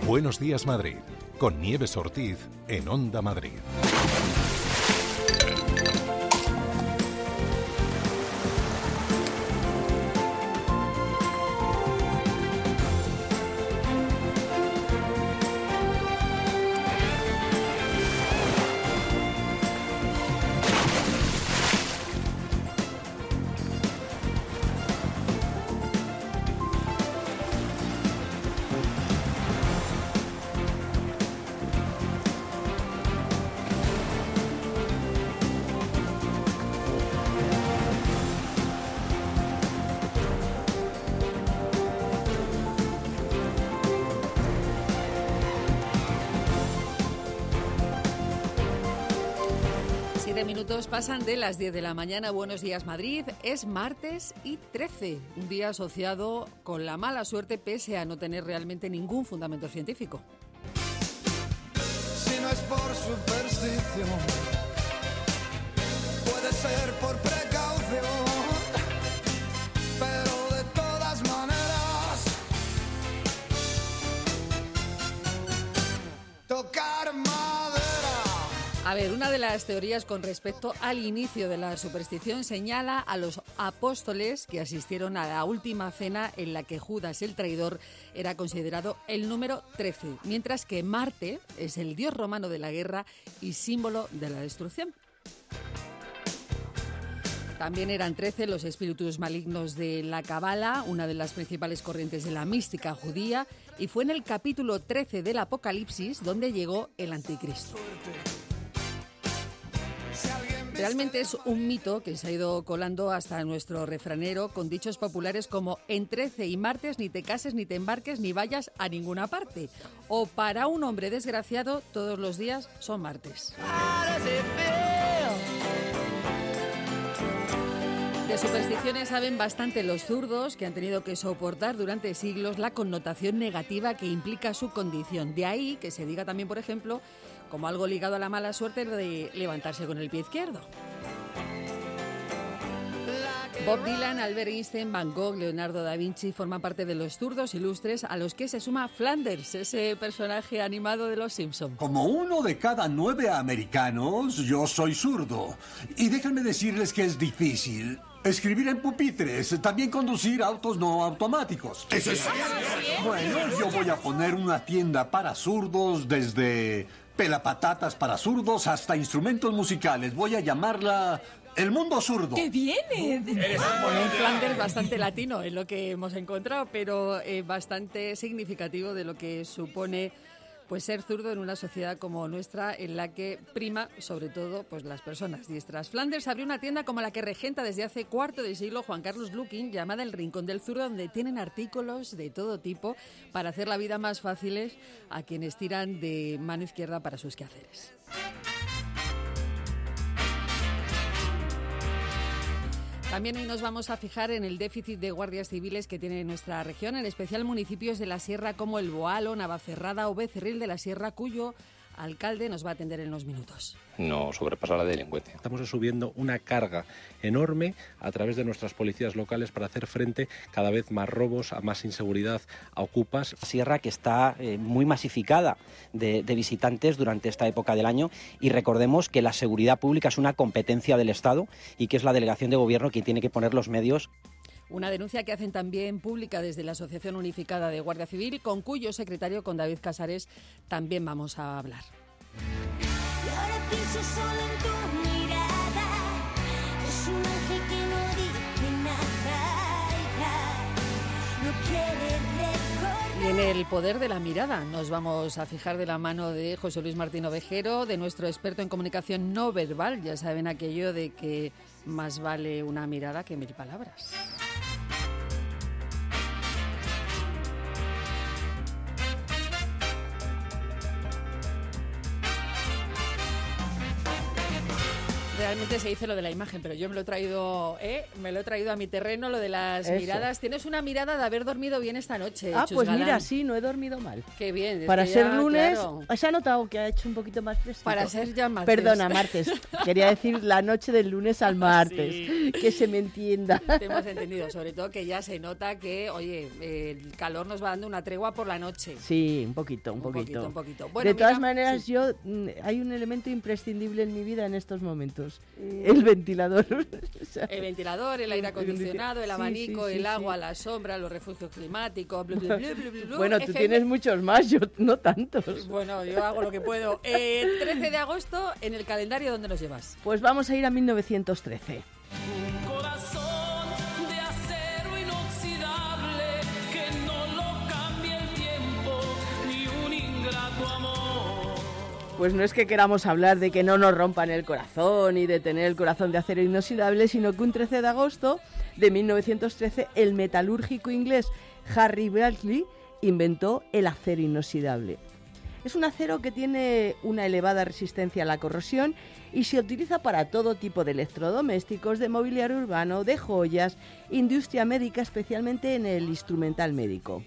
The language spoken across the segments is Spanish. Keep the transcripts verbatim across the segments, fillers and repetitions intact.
Buenos días, Madrid, con Nieves Ortiz en Onda Madrid. Minutos pasan de las diez de la mañana. Buenos días, Madrid. Es martes y trece, un día asociado con la mala suerte pese a no tener realmente ningún fundamento científico. Si no es por superstición, puede ser por precaución, pero de todas maneras, tocar madera. A ver, una de las teorías con respecto al inicio de la superstición señala a los apóstoles que asistieron a la última cena en la que Judas el traidor era considerado el número trece, mientras que Marte es el dios romano de la guerra y símbolo de la destrucción. También eran trece los espíritus malignos de la Cabala, una de las principales corrientes de la mística judía, y fue en el capítulo trece del Apocalipsis donde llegó el Anticristo. Realmente es un mito que se ha ido colando hasta nuestro refranero con dichos populares como en trece y martes ni te cases, ni te embarques, ni vayas a ninguna parte. O para un hombre desgraciado, todos los días son martes. De supersticiones saben bastante los zurdos, que han tenido que soportar durante siglos la connotación negativa que implica su condición. De ahí que se diga también, por ejemplo, como algo ligado a la mala suerte de levantarse con el pie izquierdo. Bob Dylan, Albert Einstein, Van Gogh, Leonardo da Vinci forman parte de los zurdos ilustres a los que se suma Flanders, ese personaje animado de los Simpson. Como uno de cada nueve americanos, yo soy zurdo. Y déjenme decirles que es difícil escribir en pupitres, también conducir autos no automáticos. ¿Eso es? Bueno, yo voy a poner una tienda para zurdos desde pelapatatas para zurdos hasta instrumentos musicales. Voy a llamarla El Mundo Zurdo. ¡Qué bien! Bueno, un Flanders bastante latino es lo que hemos encontrado, pero eh, bastante significativo de lo que supone pues ser zurdo en una sociedad como nuestra, en la que prima, sobre todo, pues las personas diestras. Flanders abrió una tienda como la que regenta desde hace cuarto de siglo Juan Carlos Luquín, llamada El Rincón del Zurdo, donde tienen artículos de todo tipo para hacer la vida más fáciles a quienes tiran de mano izquierda para sus quehaceres. También hoy nos vamos a fijar en el déficit de guardias civiles que tiene nuestra región, en especial municipios de la Sierra como El Boalo, Navacerrada o Becerril de la Sierra, cuyo alcalde nos va a atender en unos minutos. No sobrepasa la delincuencia. Estamos subiendo una carga enorme a través de nuestras policías locales para hacer frente cada vez más robos, a más inseguridad, a ocupas. Sierra que está eh, muy masificada de, de visitantes durante esta época del año, y recordemos que la seguridad pública es una competencia del Estado y que es la delegación de gobierno quien tiene que poner los medios. Una denuncia que hacen también pública desde la Asociación Unificada de Guardia Civil, con cuyo secretario, con David Casares, también vamos a hablar. Y ahora pienso solo en tu mirada, es un ángel que no dice nada, no quiere recordar. Y en el poder de la mirada nos vamos a fijar de la mano de José Luis Martín Ovejero, de nuestro experto en comunicación no verbal. Ya saben aquello de que más vale una mirada que mil palabras. realmente se dice lo de la imagen, pero yo me lo he traído, ¿eh? Me lo he traído a mi terreno, lo de las Eso. miradas. Tienes una mirada de haber dormido bien esta noche, Ah, Chus pues Galán. mira, sí, no he dormido mal. Qué bien. es Para que ser ya, lunes, claro. se ha notado que ha hecho un poquito más fresco. Para ser ya martes. Perdona, martes. Quería decir la noche del lunes al martes. Sí. Que se me entienda. Te hemos entendido, sobre todo que ya se nota que, oye, eh, el calor nos va dando una tregua por la noche. Sí, un poquito, un, Un poquito. poquito, un poquito. Bueno, de todas mira, maneras, sí. yo mm, hay un elemento imprescindible en mi vida en estos momentos. El ventilador. O sea, El ventilador, el aire acondicionado, el Sí, abanico, sí, sí, el sí. agua, la sombra, los refugios climáticos, blu, blu, blu, blu, blu, blu, bueno, tú F M. tienes muchos más, yo no tantos. Bueno, yo hago lo que puedo. Eh, trece de agosto, en el calendario, ¿dónde nos llevas? Pues vamos a ir a mil novecientos trece. Corazón de acero inoxidable, que no lo cambie el tiempo ni un ingrato amor. Pues no es que queramos hablar de que no nos rompan el corazón y de tener el corazón de acero inoxidable, sino que un trece de agosto de mil novecientos trece el metalúrgico inglés Harry Bradley inventó el acero inoxidable. Es un acero que tiene una elevada resistencia a la corrosión y se utiliza para todo tipo de electrodomésticos, de mobiliario urbano, de joyas, industria médica, especialmente en el instrumental médico.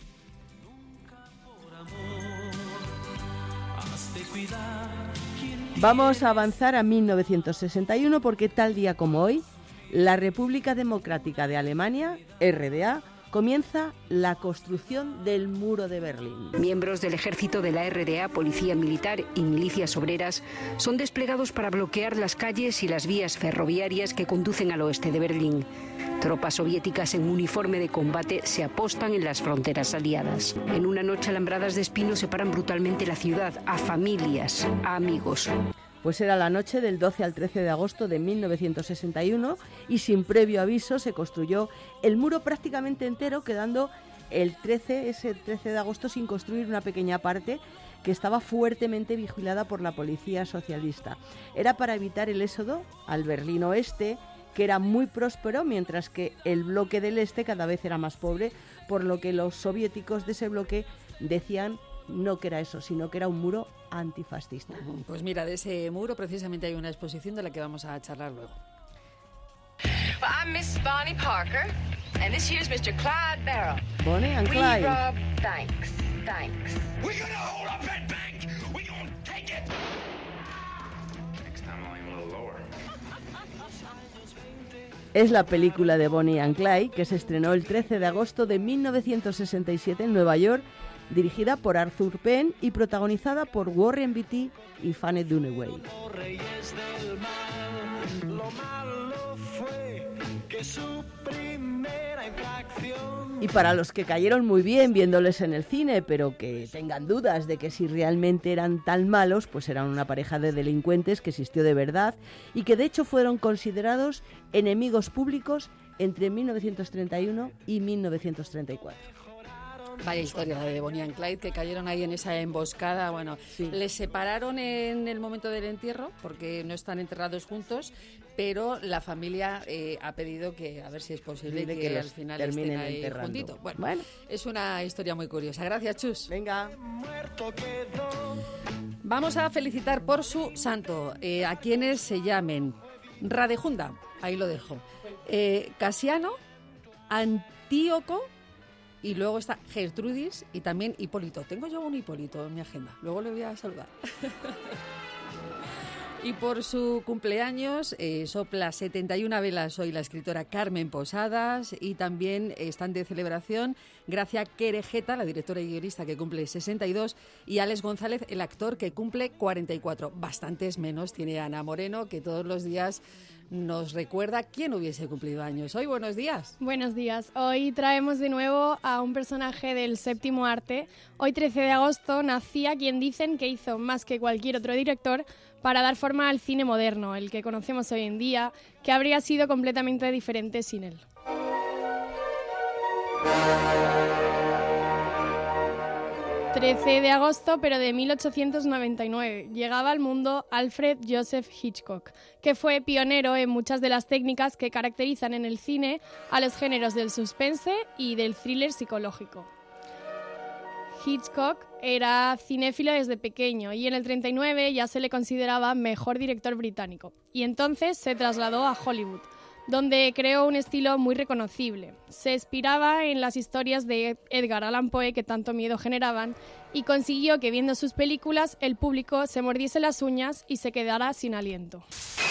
Vamos a avanzar a mil novecientos sesenta y uno porque tal día como hoy, la República Democrática de Alemania, R D A, comienza la construcción del Muro de Berlín. Miembros del ejército de la R D A, policía militar y milicias obreras son desplegados para bloquear las calles y las vías ferroviarias que conducen al oeste de Berlín. Tropas soviéticas en uniforme de combate se apostan en las fronteras aliadas. En una noche alambradas de espinos separan brutalmente la ciudad, a familias, a amigos. Pues era la noche del doce al trece de agosto de mil novecientos sesenta y uno y sin previo aviso se construyó el muro prácticamente entero, quedando el trece, ese trece de agosto sin construir una pequeña parte que estaba fuertemente vigilada por la policía socialista. Era para evitar el éxodo al Berlín Oeste, que era muy próspero, mientras que el bloque del Este cada vez era más pobre, por lo que los soviéticos de ese bloque decían no que era eso, sino que era un muro antifascista. Pues mira, de ese muro precisamente hay una exposición de la que vamos a charlar luego. Well, I'm Miss Bonnie Parker, and this here's mister Clyde Barrow. Bonnie and We Clyde. rob banks, banks. We're gonna hold up that bank. We're gonna take it. Next time I'll aim a little lower. Es la película de Bonnie and Clyde que se estrenó el trece de agosto de mil novecientos sesenta y siete en Nueva York, dirigida por Arthur Penn y protagonizada por Warren Beatty y Faye Dunaway. Y para los que cayeron muy bien viéndoles en el cine, pero que tengan dudas de que si realmente eran tan malos, pues eran una pareja de delincuentes que existió de verdad y que de hecho fueron considerados enemigos públicos entre mil novecientos treinta y uno y mil novecientos treinta y cuatro. Vaya historia la de Bonnie and Clyde, que cayeron ahí en esa emboscada. Bueno, Sí. les separaron en el momento del entierro porque no están enterrados juntos, pero la familia eh, ha pedido que a ver si es posible Dile que, que al los final terminen estén ahí enterrando. juntitos. Bueno, Bueno. es una historia muy curiosa. Gracias, Chus. Venga. Vamos a felicitar por su santo eh, a quienes se llamen Radejunda, ahí lo dejo, eh, Casiano, Antíoco, y luego está Gertrudis y también Hipólito. Tengo yo un Hipólito en mi agenda, luego le voy a saludar. Y por su cumpleaños eh, sopla setenta y una velas hoy la escritora Carmen Posadas y también están de celebración Gracia Querejeta, la directora y guionista que cumple sesenta y dos, y Alex González, el actor que cumple cuarenta y cuatro. Bastantes menos tiene Ana Moreno, que todos los días nos recuerda quién hubiese cumplido años. Hoy, buenos días. Buenos días. Hoy traemos de nuevo a un personaje del séptimo arte. Hoy, trece de agosto, nacía quien dicen que hizo más que cualquier otro director para dar forma al cine moderno, el que conocemos hoy en día, que habría sido completamente diferente sin él. trece de agosto, pero de mil ochocientos noventa y nueve, llegaba al mundo Alfred Joseph Hitchcock, que fue pionero en muchas de las técnicas que caracterizan en el cine a los géneros del suspense y del thriller psicológico. Hitchcock era cinéfilo desde pequeño y en el treinta y nueve ya se le consideraba mejor director británico. Y entonces se trasladó a Hollywood, donde creó un estilo muy reconocible. Se inspiraba en las historias de Edgar Allan Poe que tanto miedo generaban y consiguió que viendo sus películas el público se mordiese las uñas y se quedara sin aliento.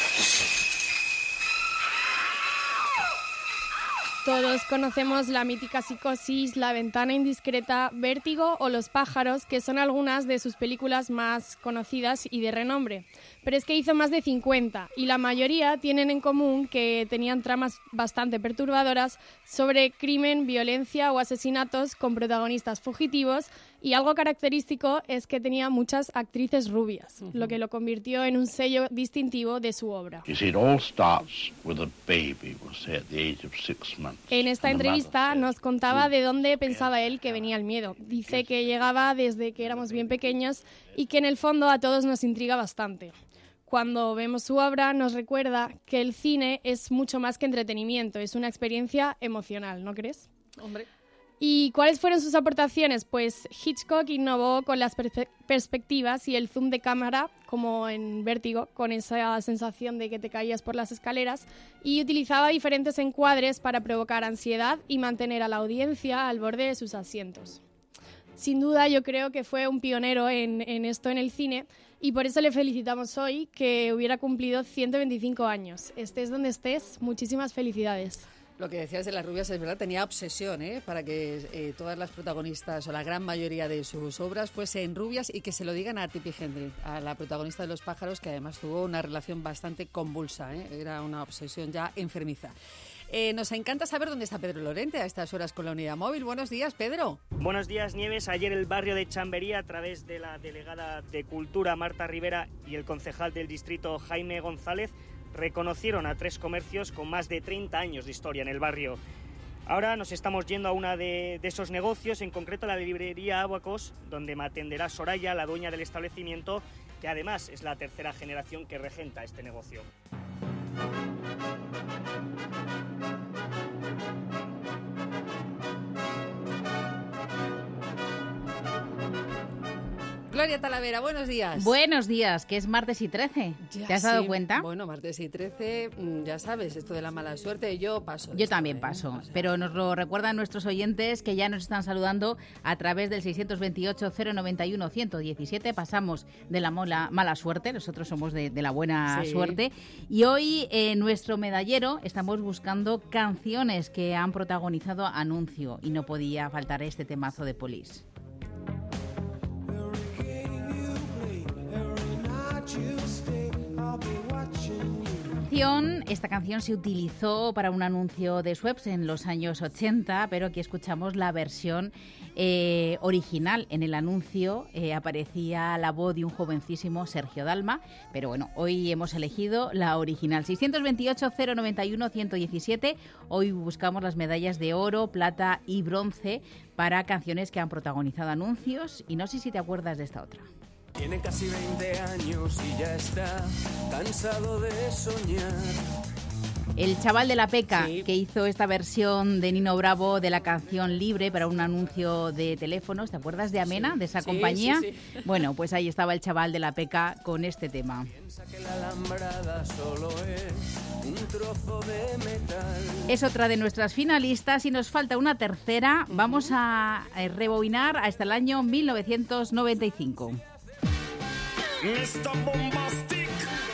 Todos conocemos la mítica Psicosis, La ventana indiscreta, Vértigo o Los pájaros, que son algunas de sus películas más conocidas y de renombre. Pero es que hizo más de cincuenta y la mayoría tienen en común que tenían tramas bastante perturbadoras sobre crimen, violencia o asesinatos con protagonistas fugitivos, y algo característico es que tenía muchas actrices rubias, uh-huh. lo que lo convirtió en un sello distintivo de su obra. You see, it all starts with a baby was say at the age of six months. En esta entrevista nos contaba de dónde pensaba él que venía el miedo. Dice que llegaba desde que éramos bien pequeños y que en el fondo a todos nos intriga bastante. Cuando vemos su obra nos recuerda que el cine es mucho más que entretenimiento, es una experiencia emocional, ¿no crees? Hombre. ¿Y cuáles fueron sus aportaciones? Pues Hitchcock innovó con las perspe- perspectivas y el zoom de cámara, como en Vértigo, con esa sensación de que te caías por las escaleras, y utilizaba diferentes encuadres para provocar ansiedad y mantener a la audiencia al borde de sus asientos. Sin duda, yo creo que fue un pionero en, en esto en el cine, y por eso le felicitamos hoy, que hubiera cumplido ciento veinticinco años. Estés donde estés, muchísimas felicidades. Lo que decías de las rubias es verdad, tenía obsesión ¿eh? para que eh, todas las protagonistas o la gran mayoría de sus obras fuesen rubias y que se lo digan a Tippi Hedren, a la protagonista de Los pájaros, que además tuvo una relación bastante convulsa, ¿eh? Era una obsesión ya enfermiza. Eh, nos encanta saber dónde está Pedro Lorente a estas horas con la unidad móvil. Buenos días, Pedro. Buenos días, Nieves. Ayer el barrio de Chamberí, a través de la delegada de Cultura, Marta Rivera, y el concejal del distrito, Jaime González, reconocieron a tres comercios con más de treinta años de historia en el barrio. Ahora nos estamos yendo a una de, de esos negocios, en concreto la librería Abacos, donde me atenderá Soraya, la dueña del establecimiento, que además es la tercera generación que regenta este negocio. Gloria Talavera, buenos días. Buenos días, que es martes y trece. Ya, ¿Te has dado sí. cuenta? Bueno, martes y trece, ya sabes, esto de la mala suerte, yo paso. Yo también paso, o sea, pero nos lo recuerdan nuestros oyentes que ya nos están saludando a través del seiscientos veintiocho, cero noventa y uno, ciento diecisiete. Pasamos de la mola, mala suerte, nosotros somos de, de la buena sí. suerte. Y hoy en eh, nuestro medallero estamos buscando canciones que han protagonizado anuncio y no podía faltar este temazo de Police. Esta canción se utilizó para un anuncio de Schweppes en los años ochenta, pero aquí escuchamos la versión eh, original. En el anuncio eh, aparecía la voz de un jovencísimo Sergio Dalma, pero bueno, hoy hemos elegido la original. seiscientos veintiocho, cero noventa y uno, ciento diecisiete. Hoy buscamos las medallas de oro, plata y bronce para canciones que han protagonizado anuncios, y no sé si te acuerdas de esta otra. Tiene casi veinte años y ya está cansado de soñar. El chaval de la Peca, sí. que hizo esta versión de Nino Bravo de la canción Libre para un anuncio de teléfonos. ¿Te acuerdas de Amena, sí. de esa sí, compañía? Sí, sí. Bueno, pues ahí estaba el chaval de la Peca con este tema. Piensa que la alambrada solo es un trozo de metal. Es otra de nuestras finalistas y nos falta una tercera. Uh-huh. Vamos a rebobinar hasta el año mil novecientos noventa y cinco. mister Bombastic.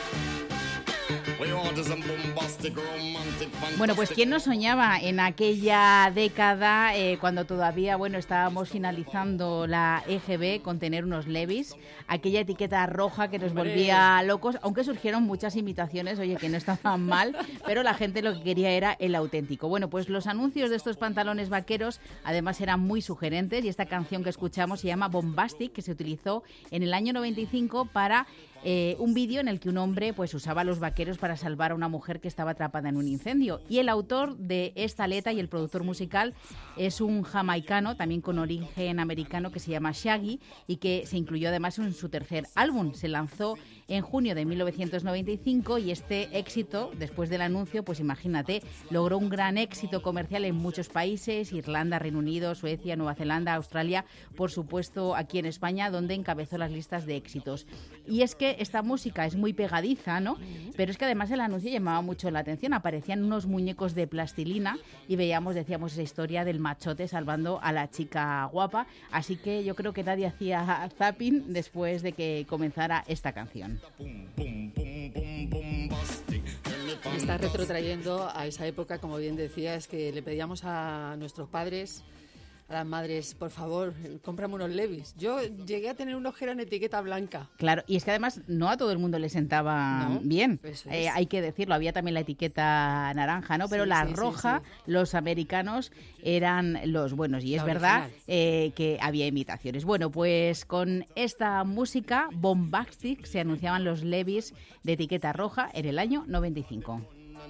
We want some bombastic, romantic, fantastic. Bueno, pues ¿quién no soñaba en aquella década, eh, cuando todavía, bueno, estábamos finalizando la E G B, con tener unos Levi's, aquella etiqueta roja que nos Hombre. volvía locos, aunque surgieron muchas imitaciones, oye, que no estaban mal, pero la gente lo que quería era el auténtico. Bueno, pues los anuncios de estos pantalones vaqueros además eran muy sugerentes, y esta canción que escuchamos se llama Bombastic, que se utilizó en el año noventa y cinco para eh, un vídeo en el que un hombre pues usaba a los vaqueros para salvar a una mujer que estaba atrapada en un incendio. Y el autor de esta letra y el productor musical es un jamaicano, también con origen americano, que se llama Shaggy y que se incluyó además en su tercer álbum. Se lanzó en junio de mil novecientos noventa y cinco y este éxito, después del anuncio, pues imagínate, logró un gran éxito comercial en muchos países: Irlanda, Reino Unido, Suecia, Nueva Zelanda, Australia, por supuesto aquí en España, donde encabezó las listas de éxitos. Y es que esta música es muy pegadiza, ¿no? Pero es que además el anuncio llamaba mucho la atención. Aparecían unos muñecos de plastilina y veíamos, decíamos, esa historia del machote salvando a la chica guapa. Así que yo creo que nadie hacía zapping después de que comenzara esta canción. Me está retrotrayendo a esa época, como bien decías, que le pedíamos a nuestros padres, a las madres, por favor, cómprame unos Levi's. Yo llegué a tener unos que eran etiqueta blanca. Claro, y es que además no a todo el mundo le sentaba ¿No? bien. Eso Eh, es. hay que decirlo, había también la etiqueta naranja, ¿no? Pero Sí, la sí, sí, roja, sí. los americanos eran los buenos. Y es La verdad original. eh, que había imitaciones. Bueno, pues con esta música, Bombastic, se anunciaban los Levi's de etiqueta roja en el año noventa y cinco.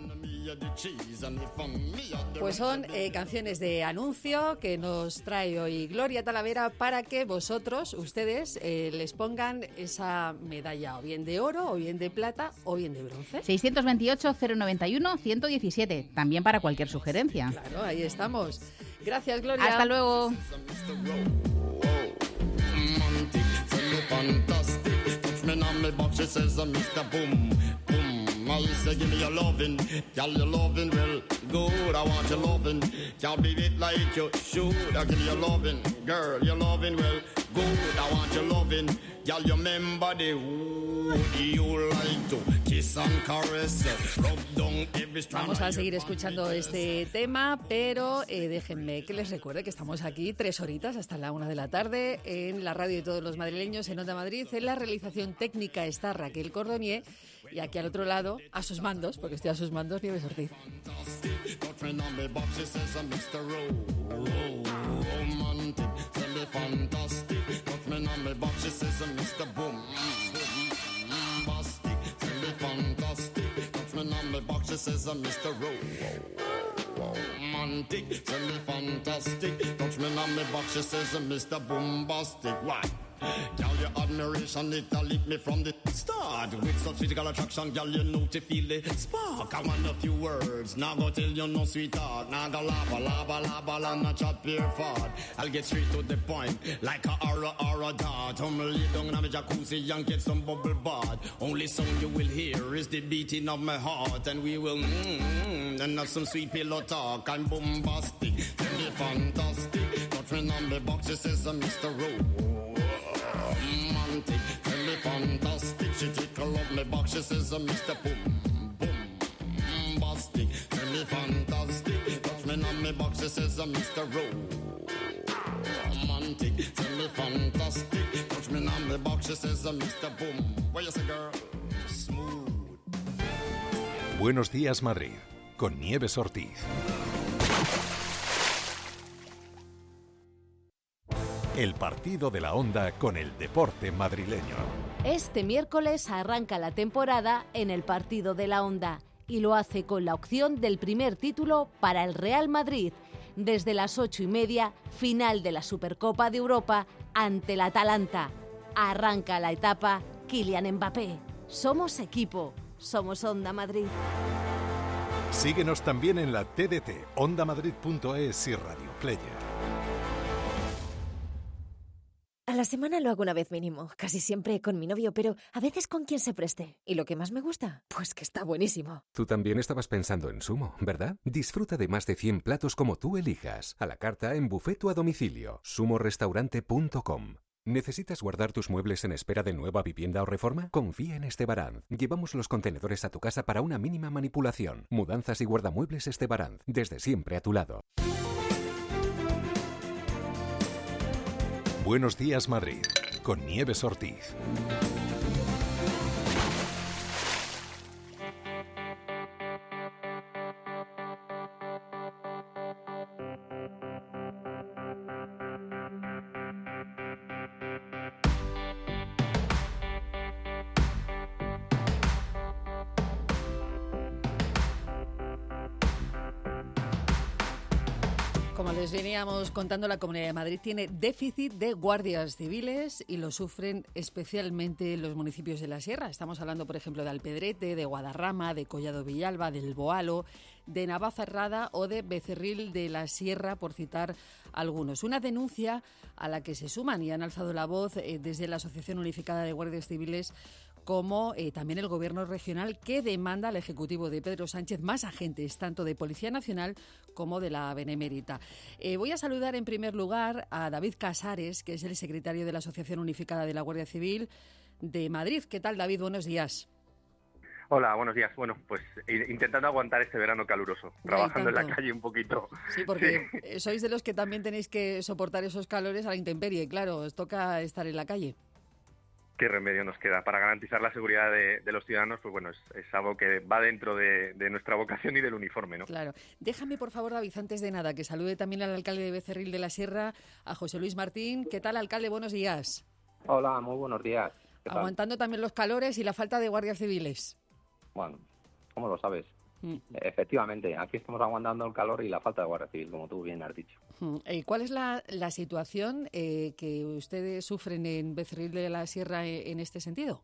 Pues son eh, canciones de anuncio que nos trae hoy Gloria Talavera para que vosotros, ustedes, eh, les pongan esa medalla o bien de oro, o bien de plata, o bien de bronce. seiscientos veintiocho, cero noventa y uno, ciento diecisiete. También para cualquier sugerencia. Claro, ahí estamos. Gracias, Gloria. Hasta luego. I say give me your loving, girl, your loving well good. I want your loving, can't be it like you should. I give me your loving, girl, your loving well good. I want your loving, girl, you remember the wood you like to kiss and caress, rub down every strand. Vamos a seguir escuchando este tema, pero eh, déjenme que les recuerde que estamos aquí tres horitas hasta la una de la tarde en la radio de todos los madrileños en Onda Madrid. En la realización técnica está Raquel Cordonier y aquí al otro lado, a sus mandos, porque estoy a sus mandos, Nieves Ortiz. Romantic, tell me fantastic. Touch me on me box, she says, Mister Bombastic. What? Girl, your admiration, it a lick me from the start. With such physical attraction, girl, you know to feel the spark. I want a few words, now go tell you no sweetheart. Now go lava, lava, lava, la, not chat pure fart. I'll get straight to the point, like a aura, aura dart. I'm lay down in my jacuzzi and get some bubble bath. Only sound you will hear is the beating of my heart. And we will, mmm, and have some sweet pillow talk. I'm bombastic, tell me fantastic. Touch me on the box, she says, Mister Rowe. Romantic, tell me fantastic. She tickle up my box, she says, uh, Mister Boom, boom, bastic. Tell me fantastic. Touch me on my box, she says, uh, Mister Romantic, tell me fantastic. Touch me on my box, she says, uh, Mister Boom. What you say, girl? Smooth. Buenos días, Madrid, con Nieves Ortiz. El partido de la Onda con el deporte madrileño. Este miércoles arranca la temporada en el partido de la Onda y lo hace con la opción del primer título para el Real Madrid. Desde las ocho y media, final de la Supercopa de Europa ante el Atalanta. Arranca la etapa Kylian Mbappé. Somos equipo, somos Onda Madrid. Síguenos también en la T D T, onda madrid punto es y Radio Player. A la semana lo hago una vez mínimo, casi siempre con mi novio, pero a veces con quien se preste. ¿Y lo que más me gusta? Pues que está buenísimo. Tú también estabas pensando en Sumo, ¿verdad? Disfruta de más de cien platos como tú elijas, a la carta, en buffet o a domicilio. sumo restaurante punto com. ¿Necesitas guardar tus muebles en espera de nueva vivienda o reforma? Confía en Estebaranz. Llevamos los contenedores a tu casa para una mínima manipulación. Mudanzas y guardamuebles Estebaranz, desde siempre a tu lado. Buenos días, Madrid, con Nieves Ortiz. Como les veníamos contando, la Comunidad de Madrid tiene déficit de guardias civiles y lo sufren especialmente los municipios de la Sierra. Estamos hablando, por ejemplo, de Alpedrete, de Guadarrama, de Collado Villalba, del Boalo, de Navacerrada o de Becerril de la Sierra, por citar algunos. Una denuncia a la que se suman y han alzado la voz eh, desde la Asociación Unificada de Guardias Civiles, como eh, también el Gobierno regional, que demanda al Ejecutivo de Pedro Sánchez más agentes, tanto de Policía Nacional como de la Benemérita. Eh, voy a saludar en primer lugar a David Casares, que es el secretario de la Asociación Unificada de la Guardia Civil de Madrid. ¿Qué tal, David? Buenos días. Hola, buenos días. Bueno, pues intentando aguantar este verano caluroso, trabajando en la calle un poquito. Sí, porque sí. Sois de los que también tenéis que soportar esos calores a la intemperie, claro, os toca estar en la calle. ¿Qué remedio nos queda? Para garantizar la seguridad de, de los ciudadanos, pues bueno, es, es algo que va dentro de, de nuestra vocación y del uniforme, ¿no? Claro. Déjame, por favor, David, antes de nada, que salude también al alcalde de Becerril de la Sierra, a José Luis Martín. ¿Qué tal, alcalde? Buenos días. Hola, muy buenos días. ¿Qué tal? Aguantando también los calores y la falta de guardias civiles. Bueno, ¿cómo lo sabes? Mm. Efectivamente, aquí estamos aguantando el calor y la falta de guardia civil, como tú bien has dicho. Mm. Eh, ¿Cuál es la, la situación eh, que ustedes sufren en Becerril de la Sierra en, en este sentido?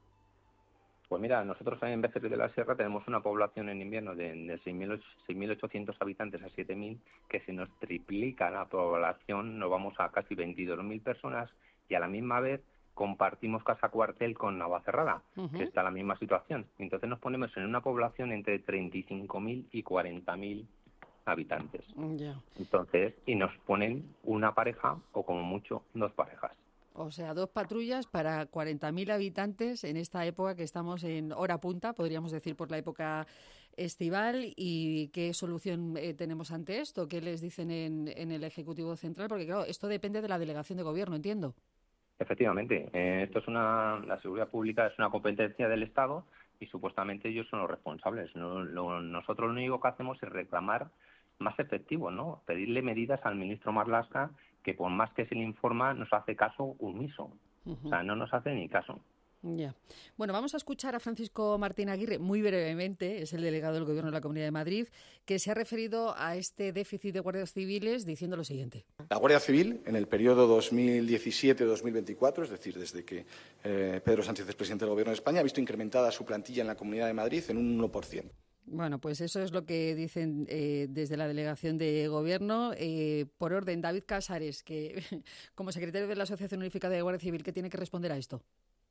Pues mira, nosotros en Becerril de la Sierra tenemos una población en invierno de, de seis mil ochocientos habitantes a siete mil, que si nos triplica la población nos vamos a casi veintidós mil personas y a la misma vez compartimos casa cuartel con Navacerrada, uh-huh. que está en la misma situación. Entonces nos ponemos en una población entre treinta y cinco mil y cuarenta mil habitantes. Yeah. Entonces, y nos ponen una pareja o como mucho dos parejas. O sea, dos patrullas para cuarenta mil habitantes en esta época que estamos en hora punta, podríamos decir por la época estival. ¿Y qué solución eh, tenemos ante esto? ¿Qué les dicen en, en el Ejecutivo Central? Porque claro, esto depende de la delegación de gobierno, entiendo. Efectivamente, eh, esto es una, la seguridad pública es una competencia del Estado y supuestamente ellos son los responsables. No, lo, nosotros lo único que hacemos es reclamar más efectivo, ¿no? Pedirle medidas al ministro Marlaska, que por más que se le informa nos hace caso omiso, uh-huh. o sea, no nos hace ni caso. Ya. Yeah. Bueno, vamos a escuchar a Francisco Martín Aguirre muy brevemente, es el delegado del Gobierno de la Comunidad de Madrid, que se ha referido a este déficit de guardias civiles diciendo lo siguiente. La Guardia Civil, en el periodo dos mil diecisiete dos mil veinticuatro, es decir, desde que eh, Pedro Sánchez es presidente del Gobierno de España, ha visto incrementada su plantilla en la Comunidad de Madrid en un uno por ciento. Bueno, pues eso es lo que dicen eh, desde la delegación de gobierno. Eh, por orden, David Casares, que como secretario de la Asociación Unificada de Guardia Civil, ¿qué tiene que responder a esto?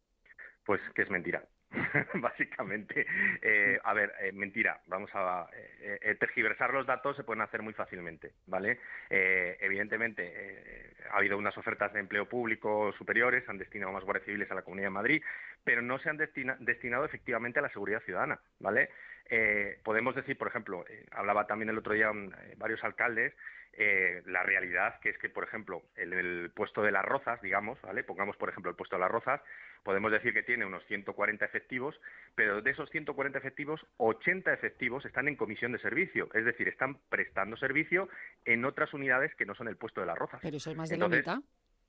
Pues que es mentira, básicamente. Eh, a ver, eh, mentira. Vamos a eh, eh, tergiversar los datos se pueden hacer muy fácilmente, ¿vale? Eh, evidentemente, eh, ha habido unas ofertas de empleo público superiores, han destinado más guardias civiles a la Comunidad de Madrid, pero no se han destina, destinado efectivamente a la seguridad ciudadana, ¿vale? Eh, podemos decir, por ejemplo, eh, hablaba también el otro día um, eh, varios alcaldes, eh, la realidad que es que, por ejemplo, en el puesto de Las Rozas, digamos, ¿vale? Pongamos, por ejemplo, el puesto de Las Rozas, podemos decir que tiene unos ciento cuarenta efectivos, pero de esos ciento cuarenta efectivos, ochenta efectivos están en comisión de servicio, es decir, están prestando servicio en otras unidades que no son el puesto de Las Rozas. Pero eso es más de Entonces, la mitad.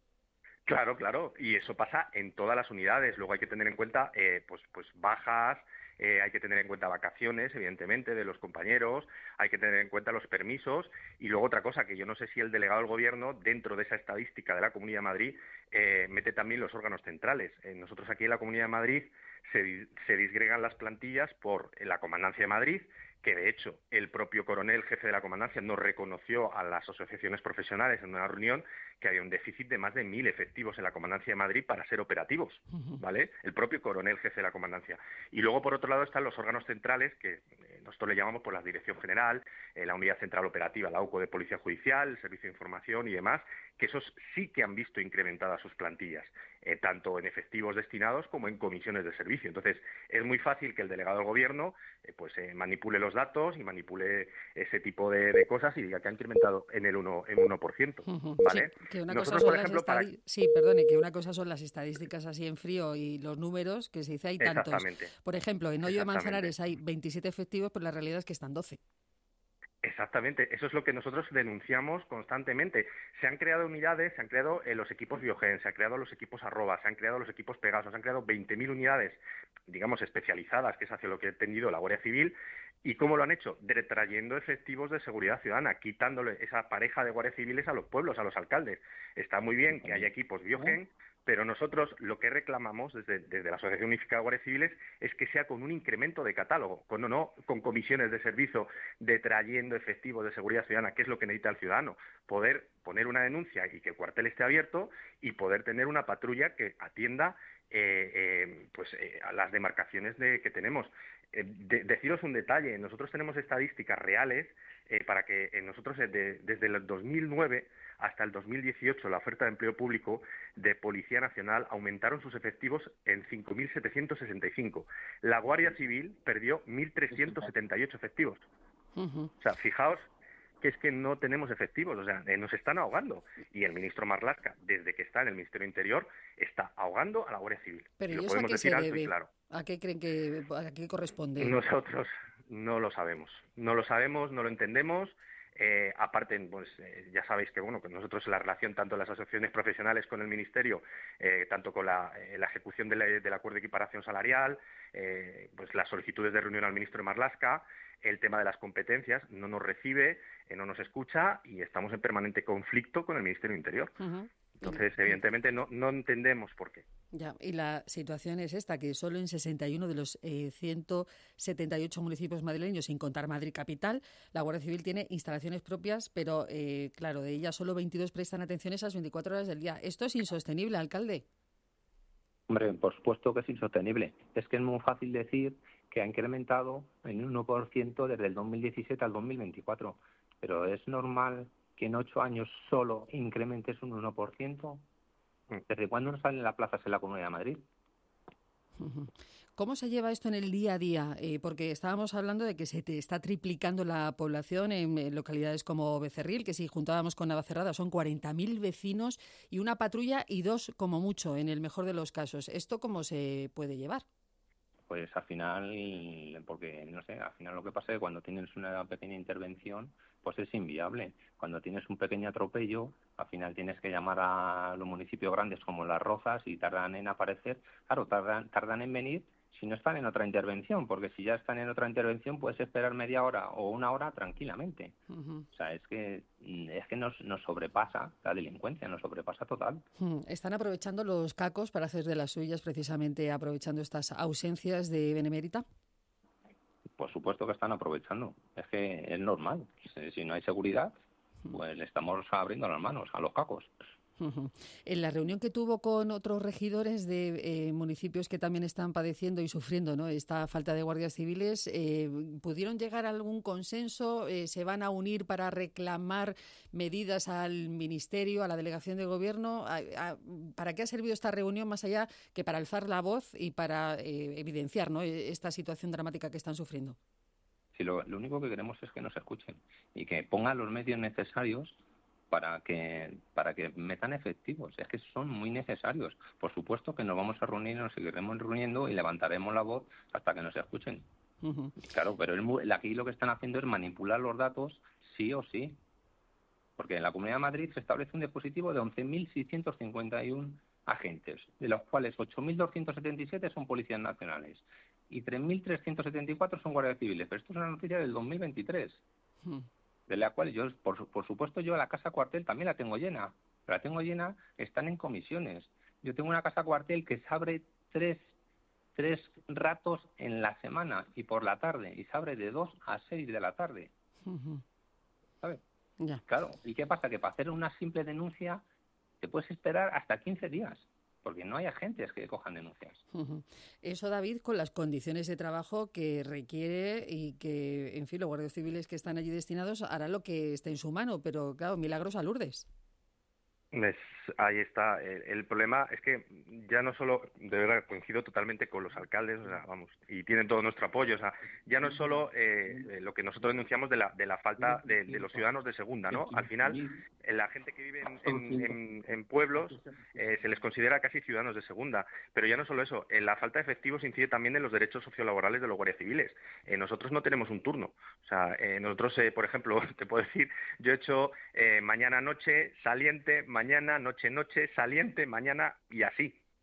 Claro, claro, y eso pasa en todas las unidades. Luego hay que tener en cuenta eh, pues, pues bajas, eh, hay que tener en cuenta vacaciones, evidentemente, de los compañeros, hay que tener en cuenta los permisos y luego otra cosa, que yo no sé si el delegado del Gobierno, dentro de esa estadística de la Comunidad de Madrid, eh, mete también los órganos centrales. Eh, nosotros aquí en la Comunidad de Madrid se, se disgregan las plantillas por la Comandancia de Madrid, que de hecho el propio coronel jefe de la comandancia nos reconoció a las asociaciones profesionales en una reunión que había un déficit de más de mil efectivos en la comandancia de Madrid para ser operativos, ¿vale? El propio coronel jefe de la comandancia. Y luego, por otro lado, están los órganos centrales, que eh, nosotros le llamamos por la Dirección General, eh, la Unidad Central Operativa, la U C O de Policía Judicial, el Servicio de Información y demás, que esos sí que han visto incrementadas sus plantillas, eh, tanto en efectivos destinados como en comisiones de servicio. Entonces, es muy fácil que el delegado del Gobierno eh, pues eh, manipule los datos y manipule ese tipo de, de cosas y diga que ha incrementado en el uno por ciento, ¿vale? Sí, que una Nosotros, cosa son por las ejemplo, para... Sí, perdone, que una cosa son las estadísticas así en frío y los números, que se dice hay tantos. Exactamente. Por ejemplo, en Hoyo de Manzanares hay veintisiete efectivos, pero la realidad es que están doce. Exactamente, eso es lo que nosotros denunciamos constantemente. Se han creado unidades, se han creado eh, los equipos Biogen, se han creado los equipos Arroba, se han creado los equipos Pegasus, se han creado veinte mil unidades, digamos, especializadas, que es hacia lo que ha tendido la Guardia Civil, ¿Y cómo lo han hecho? Detrayendo efectivos de seguridad ciudadana, quitándole esa pareja de guardias civiles a los pueblos, a los alcaldes. Está muy bien que haya equipos Biogen, pero nosotros lo que reclamamos desde, desde la Asociación Unificada de Guardias Civiles es que sea con un incremento de catálogo, con, no con comisiones de servicio detrayendo efectivos de seguridad ciudadana, que es lo que necesita el ciudadano. Poder poner una denuncia y que el cuartel esté abierto y poder tener una patrulla que atienda eh, eh, pues eh, a las demarcaciones de, que tenemos. Eh, de, deciros un detalle, nosotros tenemos estadísticas reales eh, para que eh, nosotros eh, de, desde el dos mil nueve hasta el dos mil dieciocho la oferta de empleo público de Policía Nacional aumentaron sus efectivos en cinco mil setecientos sesenta y cinco. La Guardia Civil perdió mil trescientos setenta y ocho efectivos. Uh-huh. O sea, fijaos que es que no tenemos efectivos, o sea, eh, nos están ahogando. Y el ministro Marlaska, desde que está en el Ministerio Interior, está ahogando a la Guardia Civil. Pero y lo ¿y eso podemos a qué decir se alto debe? y claro. ¿A qué creen que a qué corresponde? Nosotros no lo sabemos, no lo sabemos, no lo entendemos. Eh, aparte, pues eh, ya sabéis que bueno que nosotros la relación tanto de las asociaciones profesionales con el Ministerio, eh, tanto con la, eh, la ejecución de la, del acuerdo de equiparación salarial, eh, pues las solicitudes de reunión al ministro Marlaska, el tema de las competencias, no nos recibe, eh, no nos escucha y estamos en permanente conflicto con el Ministerio Interior. Uh-huh. Entonces, evidentemente, no, no entendemos por qué. Ya, y la situación es esta, que solo en sesenta y uno de los eh, ciento setenta y ocho municipios madrileños, sin contar Madrid capital, la Guardia Civil tiene instalaciones propias, pero, eh, claro, de ellas solo veintidós prestan atención esas veinticuatro horas del día. ¿Esto es insostenible, alcalde? Hombre, por supuesto que es insostenible. Es que es muy fácil decir que ha incrementado en un uno por ciento desde el dos mil diecisiete al dos mil veinticuatro, pero es normal que en ocho años solo incrementes un uno por ciento. ¿Desde cuándo no salen las plazas en la Comunidad de Madrid? ¿Cómo se lleva esto en el día a día? Eh, porque estábamos hablando de que se te está triplicando la población en, en localidades como Becerril, que si juntábamos con Navacerrada son cuarenta mil vecinos y una patrulla y dos como mucho, en el mejor de los casos. ¿Esto cómo se puede llevar? Pues al final, porque no sé, al final lo que pasa es que cuando tienes una pequeña intervención, pues es inviable. Cuando tienes un pequeño atropello, al final tienes que llamar a los municipios grandes como Las Rozas y tardan en aparecer. Claro, tardan, tardan en venir si no están en otra intervención, porque si ya están en otra intervención puedes esperar media hora o una hora tranquilamente. Uh-huh. O sea, es que es que nos, nos sobrepasa la delincuencia, nos sobrepasa total. Uh-huh. Están aprovechando los cacos para hacer de las suyas, precisamente aprovechando estas ausencias de Benemérita. Por supuesto que están aprovechando. Es que es normal. Si no hay seguridad, pues le estamos abriendo las manos a los cacos. Uh-huh. En la reunión que tuvo con otros regidores de eh, municipios que también están padeciendo y sufriendo, ¿no?, esta falta de guardias civiles, eh, ¿pudieron llegar a algún consenso? Eh, ¿Se van a unir para reclamar medidas al Ministerio, a la Delegación de Gobierno? ¿A, a, ¿Para qué ha servido esta reunión más allá que para alzar la voz y para eh, evidenciar, ¿no?, esta situación dramática que están sufriendo? Sí, lo, lo único que queremos es que nos escuchen y que pongan los medios necesarios para que para que metan efectivos. Es que son muy necesarios. Por supuesto que nos vamos a reunir, nos seguiremos reuniendo y levantaremos la voz hasta que nos escuchen. Uh-huh. Claro, pero es muy, aquí lo que están haciendo es manipular los datos sí o sí. Porque en la Comunidad de Madrid se establece un dispositivo de once mil seiscientos cincuenta y uno agentes, de los cuales ocho mil doscientos setenta y siete son policías nacionales y tres mil trescientos setenta y cuatro son guardias civiles. Pero esto es una noticia del dos mil veintitrés. Uh-huh. De la cual yo, por, por supuesto, yo la casa cuartel también la tengo llena, pero la tengo llena, están en comisiones. Yo tengo una casa cuartel que se abre tres, tres ratos en la semana y por la tarde, y se abre de dos a seis de la tarde. Uh-huh. ¿Sabes? Ya. Claro, ¿y qué pasa? Que para hacer una simple denuncia te puedes esperar hasta quince días. Porque no hay agentes que cojan denuncias. Uh-huh. Eso, David, con las condiciones de trabajo que requiere y que, en fin, los guardias civiles que están allí destinados harán lo que esté en su mano, pero, claro, milagros a Lourdes. Es, ahí está. El, el problema es que ya no solo, de verdad, coincido totalmente con los alcaldes, o sea, vamos, y tienen todo nuestro apoyo. O sea, ya no es solo eh, lo que nosotros denunciamos de la, de la falta de, de los ciudadanos de segunda, ¿no? Al final, la gente que vive en, en, en, en pueblos eh, se les considera casi ciudadanos de segunda. Pero ya no solo eso, eh, la falta de efectivos incide también en los derechos sociolaborales de los guardias civiles. Eh, nosotros no tenemos un turno. O sea, eh, nosotros, eh, por ejemplo, te puedo decir, yo he hecho eh, mañana, noche, saliente, mañana, noche, noche, saliente, mañana y así.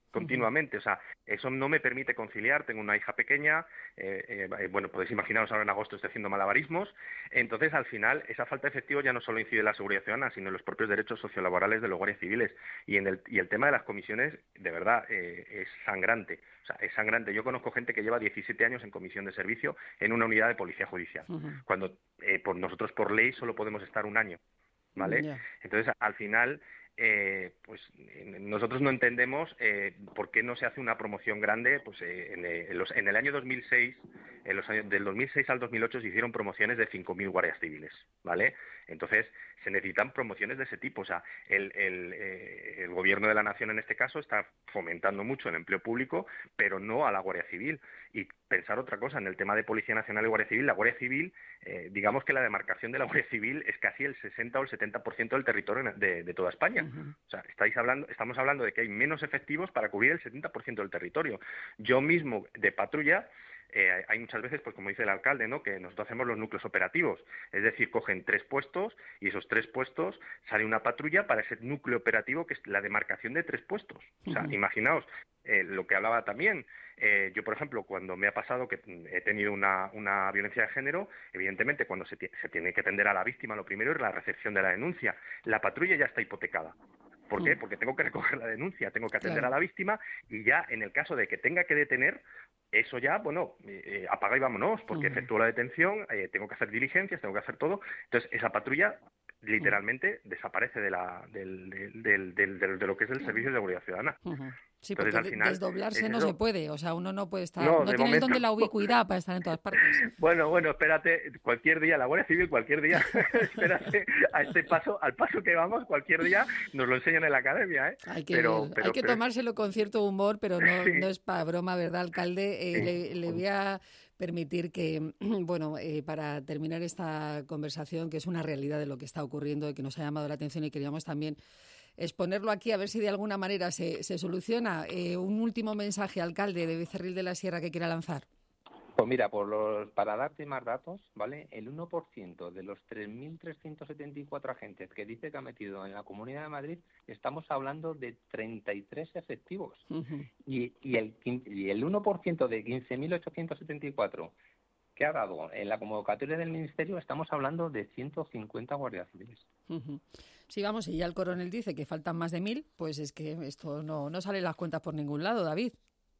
continuamente, o sea, eso no me permite conciliar, tengo una hija pequeña, eh, eh, bueno, podéis imaginaros ahora en agosto estoy haciendo malabarismos, entonces al final esa falta de efectivo ya no solo incide en la seguridad ciudadana, sino en los propios derechos sociolaborales de los guardias civiles, y en el, y el tema de las comisiones, de verdad, eh, es sangrante, o sea, es sangrante, yo conozco gente que lleva diecisiete años en comisión de servicio en una unidad de policía judicial, uh-huh. cuando eh, por nosotros por ley solo podemos estar un año, ¿vale? Yeah. Entonces, al final... Eh, pues eh, nosotros no entendemos eh, por qué no se hace una promoción grande. Pues eh, en, eh, en, los, en el año dos mil seis, en los años, del dos mil seis al dos mil ocho se hicieron promociones de cinco mil guardias civiles, ¿vale? Entonces se necesitan promociones de ese tipo. O sea, el, el, eh, el gobierno de la nación en este caso está fomentando mucho el empleo público, pero no a la Guardia Civil. Y pensar otra cosa, en el tema de Policía Nacional y Guardia Civil, la Guardia Civil, eh, digamos que la demarcación de la Guardia Civil es casi el sesenta o el setenta por ciento del territorio de, de toda España. Uh-huh. O sea, estáis hablando, estamos hablando de que hay menos efectivos para cubrir el setenta por ciento del territorio. Yo mismo, de patrulla, eh, hay muchas veces, pues como dice el alcalde, ¿no?, que nosotros hacemos los núcleos operativos, es decir, cogen tres puestos y esos tres puestos sale una patrulla para ese núcleo operativo que es la demarcación de tres puestos. O sea, uh-huh. imaginaos eh, lo que hablaba también. Eh, yo, por ejemplo, cuando me ha pasado que he tenido una, una violencia de género, evidentemente cuando se, t- se tiene que atender a la víctima, lo primero es la recepción de la denuncia. La patrulla ya está hipotecada. ¿Por qué? Porque tengo que recoger la denuncia, tengo que atender claro. a la víctima y ya en el caso de que tenga que detener, eso ya, bueno, eh, apaga y vámonos, porque uh-huh. efectúo la detención, eh, tengo que hacer diligencias, tengo que hacer todo. Entonces, esa patrulla literalmente uh-huh. desaparece de la del, del, del, del, del, de lo que es el servicio de seguridad ciudadana. Uh-huh. Sí, Entonces, porque al final, desdoblarse no eso. se puede, o sea, uno no puede estar, no, no tiene momento, el don de la ubicuidad para estar en todas partes. Bueno, bueno, espérate, cualquier día, la Guardia Civil, cualquier día, espérate, a este paso, al paso que vamos, cualquier día nos lo enseñan en la academia, ¿eh? Hay que, pero, pero, hay que pero... tomárselo con cierto humor, pero no, sí. no es para broma, ¿verdad, alcalde? Eh, sí. le, le voy a permitir que, bueno, eh, para terminar esta conversación, que es una realidad de lo que está ocurriendo y que nos ha llamado la atención y queríamos también exponerlo aquí a ver si de alguna manera se, se soluciona. Eh, un último mensaje, alcalde de Becerril de la Sierra, que quiera lanzar. Pues mira, por los, para darte más datos, ¿vale? El uno por ciento de los tres mil trescientos setenta y cuatro agentes que dice que ha metido en la Comunidad de Madrid, estamos hablando de treinta y tres efectivos. Uh-huh. Y, y, el, y el uno por ciento de quince mil ochocientos setenta y cuatro que ha dado en la convocatoria del Ministerio, estamos hablando de ciento cincuenta guardias civiles. Uh-huh. Sí, vamos, y ya el coronel dice que faltan más de mil, pues es que esto no, no sale las cuentas por ningún lado, David.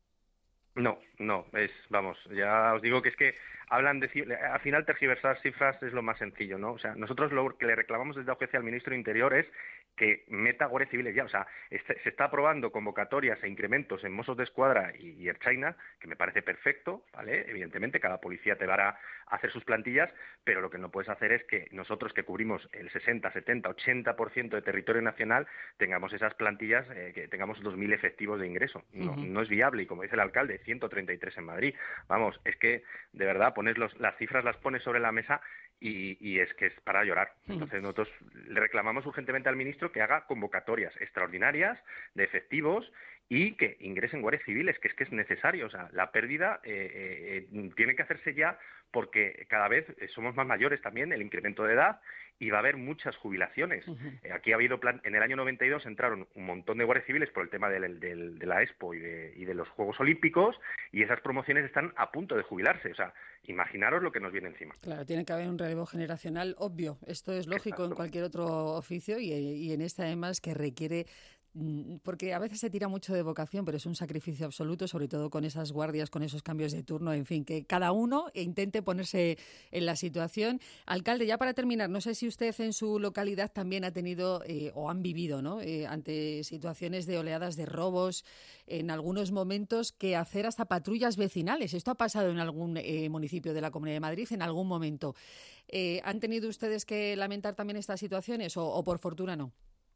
No, no, es, vamos, ya os digo que es que hablan de, al final tergiversar cifras es lo más sencillo, ¿no? O sea, nosotros lo que le reclamamos desde la O G C al ministro de Interior es que meta guardias civiles ya, o sea, este, se está aprobando convocatorias e incrementos en Mossos de Escuadra y, y Ertzaintza, que me parece perfecto, ¿vale? Evidentemente, cada policía te va a hacer sus plantillas, pero lo que no puedes hacer es que nosotros que cubrimos el sesenta, setenta, ochenta por ciento de territorio nacional tengamos esas plantillas, eh, que tengamos dos mil efectivos de ingreso. No, uh-huh. no es viable, y como dice el alcalde, ciento treinta y tres en Madrid. Vamos, es que, de verdad, pones los, las cifras, las pones sobre la mesa y, y es que es para llorar. Entonces nosotros le reclamamos urgentemente al ministro que haga convocatorias extraordinarias de efectivos y que ingresen guardias civiles, que es que es necesario. O sea, la pérdida eh, eh, tiene que hacerse ya porque cada vez somos más mayores también, el incremento de edad, y va a haber muchas jubilaciones. Uh-huh. Eh, aquí ha habido plan, en el año noventa y dos entraron un montón de guardias civiles por el tema del, del, de la Expo y de, y de los Juegos Olímpicos, y esas promociones están a punto de jubilarse. O sea, imaginaros lo que nos viene encima. Claro, tiene que haber un relevo generacional obvio. Esto es lógico Exacto. en cualquier otro oficio y, y en este además que requiere, porque a veces se tira mucho de vocación, pero es un sacrificio absoluto, sobre todo con esas guardias, con esos cambios de turno, en fin, que cada uno intente ponerse en la situación. Alcalde, ya para terminar, no sé si usted en su localidad también ha tenido eh, o han vivido, ¿no?, eh, ante situaciones de oleadas de robos, en algunos momentos que hacer hasta patrullas vecinales. Esto ha pasado en algún eh, municipio de la Comunidad de Madrid en algún momento. Eh, ¿Han tenido ustedes que lamentar también estas situaciones o, o por fortuna no?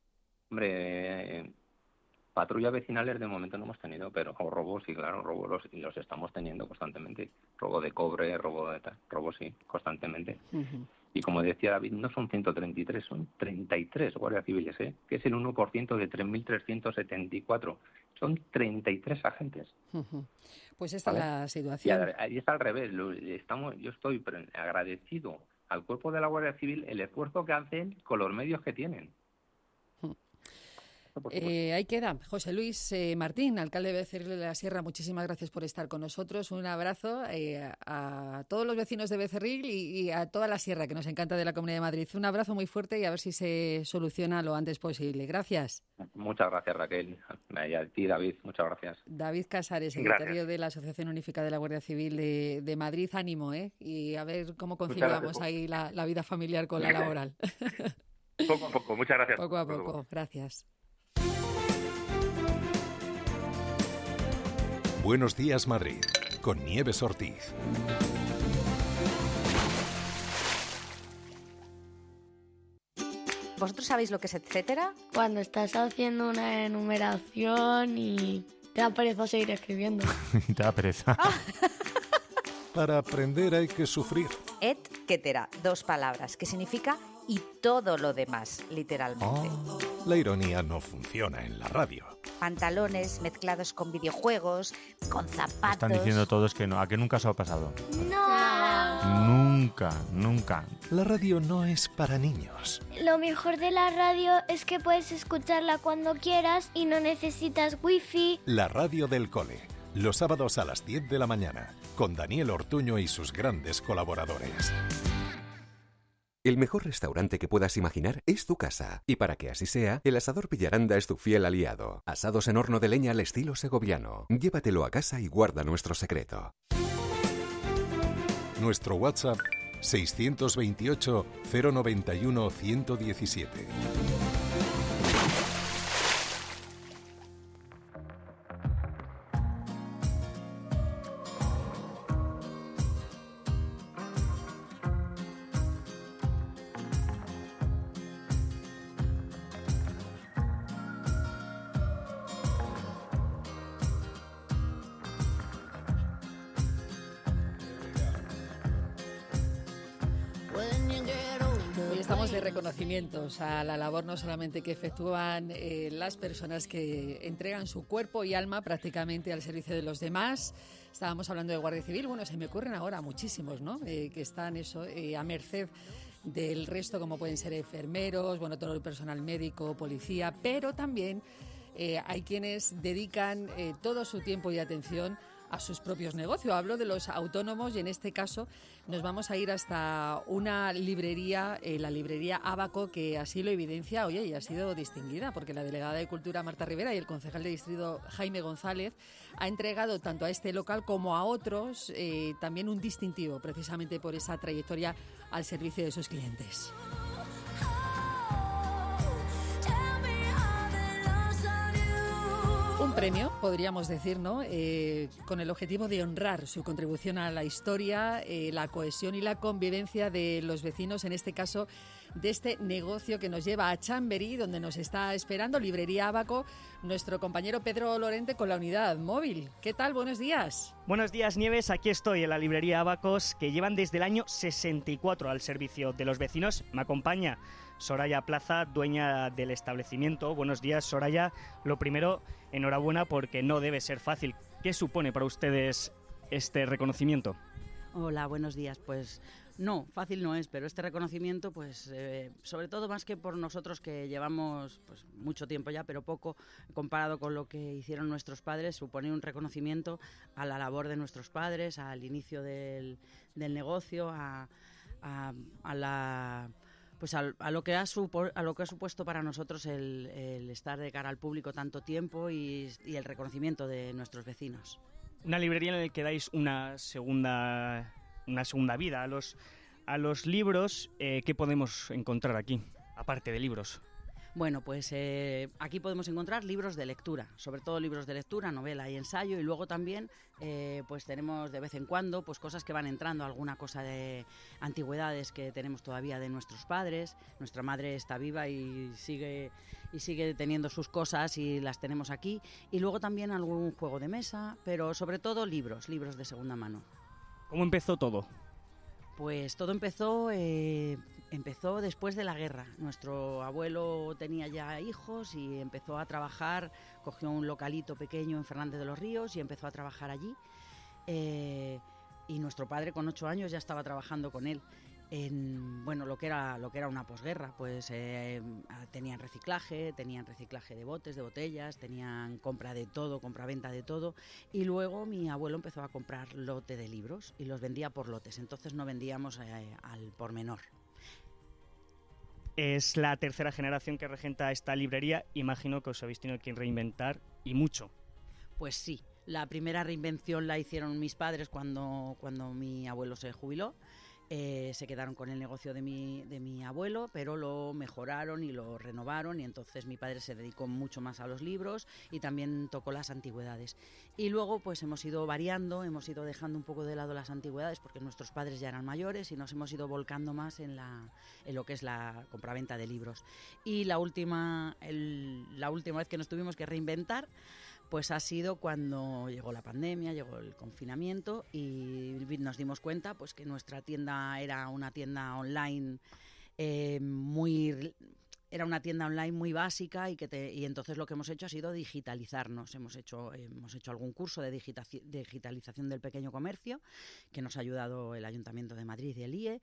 Hombre, eh, patrullas vecinales de momento no hemos tenido, pero o robos, sí, claro, robos los, los estamos teniendo constantemente. Robo de cobre, robo de tal, robos sí, constantemente. Uh-huh. Y como decía David, no son ciento treinta y tres, son treinta y tres guardias civiles, ¿eh? Que es el uno por ciento de tres mil trescientos setenta y cuatro. Son treinta y tres agentes. Uh-huh. Pues esta es la situación. Y ahí está al revés. Lo, estamos, yo estoy agradecido al cuerpo de la Guardia Civil el esfuerzo que hacen con los medios que tienen. por Eh, ahí queda. José Luis eh, Martín, alcalde de Becerril de la Sierra, muchísimas gracias por estar con nosotros. Un abrazo eh, a, a todos los vecinos de Becerril y, y a toda la Sierra, que nos encanta, de la Comunidad de Madrid. Un abrazo muy fuerte y a ver si se soluciona lo antes posible. Gracias. Muchas gracias, Raquel. Y a ti, David, muchas gracias. David Casares, secretario gracias. de la Asociación Unificada de la Guardia Civil de, de Madrid. Ánimo, ¿eh? Y a ver cómo conciliamos ahí la, la vida familiar con la laboral. Poco a poco, muchas gracias. Poco a poco, gracias. Buenos días, Madrid, con Nieves Ortiz. ¿Vosotros sabéis lo que es etcétera? Cuando estás haciendo una enumeración y te da pereza seguir escribiendo. Te da pereza. Para aprender hay que sufrir. Etcétera, dos palabras, que significa y todo lo demás, literalmente. Oh, la ironía no funciona en la radio. Pantalones mezclados con videojuegos, con zapatos... Están diciendo todos que no, a que nunca se ha pasado. ¡No! Nunca, nunca. La radio no es para niños. Lo mejor de la radio es que puedes escucharla cuando quieras y no necesitas wifi. La radio del cole, los sábados a las diez de la mañana, con Daniel Ortuño y sus grandes colaboradores. El mejor restaurante que puedas imaginar es tu casa. Y para que así sea, el Asador Villaranda es tu fiel aliado. Asados en horno de leña al estilo segoviano. Llévatelo a casa y guarda nuestro secreto. Nuestro WhatsApp seiscientos veintiocho, cero noventa y uno, ciento diecisiete. Estamos de reconocimientos a la labor no solamente que efectúan eh, las personas que entregan su cuerpo y alma prácticamente al servicio de los demás. Estábamos hablando de Guardia Civil, bueno, se me ocurren ahora muchísimos, ¿no? Eh, que están eso eh, a merced del resto, como pueden ser enfermeros, bueno, todo el personal médico, policía, pero también eh, hay quienes dedican eh, todo su tiempo y atención a sus propios negocios. Hablo de los autónomos y en este caso nos vamos a ir hasta una librería, eh, la librería Ábaco, que así lo evidencia, oye, y ha sido distinguida porque la delegada de Cultura Marta Rivera y el concejal de distrito Jaime González ha entregado tanto a este local como a otros eh, también un distintivo, precisamente por esa trayectoria al servicio de sus clientes. Un premio, podríamos decir, ¿no? Eh, con el objetivo de honrar su contribución a la historia, eh, la cohesión y la convivencia de los vecinos, en este caso de este negocio que nos lleva a Chamberí, donde nos está esperando Librería Ábaco, nuestro compañero Pedro Lorente con la unidad móvil. ¿Qué tal? Buenos días. Buenos días, Nieves. Aquí estoy en la Librería Ábacos, que llevan desde el año sesenta y cuatro al servicio de los vecinos. Me acompaña Soraya Plaza, dueña del establecimiento. Buenos días, Soraya. Lo primero, enhorabuena porque no debe ser fácil. ¿Qué supone para ustedes este reconocimiento? Hola, buenos días. Pues no, fácil no es, pero este reconocimiento, pues eh, sobre todo más que por nosotros que llevamos pues mucho tiempo ya, pero poco comparado con lo que hicieron nuestros padres, supone un reconocimiento a la labor de nuestros padres, al inicio del, del negocio, a, a, a la... Pues a, a, lo que ha supo, a lo que ha supuesto para nosotros el, el estar de cara al público tanto tiempo y, y el reconocimiento de nuestros vecinos. Una librería en la que dais una segunda, una segunda vida a los, a los libros. Eh, ¿Qué podemos encontrar aquí, aparte de libros? Bueno, pues eh, aquí podemos encontrar libros de lectura, sobre todo libros de lectura, novela y ensayo, y luego también eh, pues tenemos de vez en cuando pues cosas que van entrando, alguna cosa de antigüedades que tenemos todavía de nuestros padres. Nuestra madre está viva y sigue y sigue teniendo sus cosas y las tenemos aquí, y luego también algún juego de mesa, pero sobre todo libros, libros de segunda mano. ¿Cómo empezó todo? Pues todo empezó eh, empezó después de la guerra. Nuestro abuelo tenía ya hijos y empezó a trabajar, cogió un localito pequeño en Fernández de los Ríos y empezó a trabajar allí. Eh, y nuestro padre con ocho años ya estaba trabajando con él. en bueno lo que era lo que era una posguerra. Pues eh, tenían reciclaje, tenían reciclaje de botes, de botellas, tenían compra de todo, compra-venta de todo, y luego mi abuelo empezó a comprar lote de libros y los vendía por lotes, entonces no vendíamos eh, al por menor. Es la tercera generación que regenta esta librería. Imagino que os habéis tenido que reinventar, y mucho. Pues sí, la primera reinvención la hicieron mis padres cuando, cuando mi abuelo se jubiló. Eh, se quedaron con el negocio de mi, de mi abuelo, pero lo mejoraron y lo renovaron, y entonces mi padre se dedicó mucho más a los libros y también tocó las antigüedades. Y luego pues hemos ido variando, hemos ido dejando un poco de lado las antigüedades porque nuestros padres ya eran mayores y nos hemos ido volcando más en, la, en lo que es la compraventa de libros. Y la última, el, la última vez que nos tuvimos que reinventar pues ha sido cuando llegó la pandemia, llegó el confinamiento y nos dimos cuenta pues que nuestra tienda era una tienda online eh, muy... Era una tienda online muy básica y que te, y entonces lo que hemos hecho ha sido digitalizarnos. Hemos hecho hemos hecho algún curso de digitalización del pequeño comercio que nos ha ayudado el Ayuntamiento de Madrid y el I E,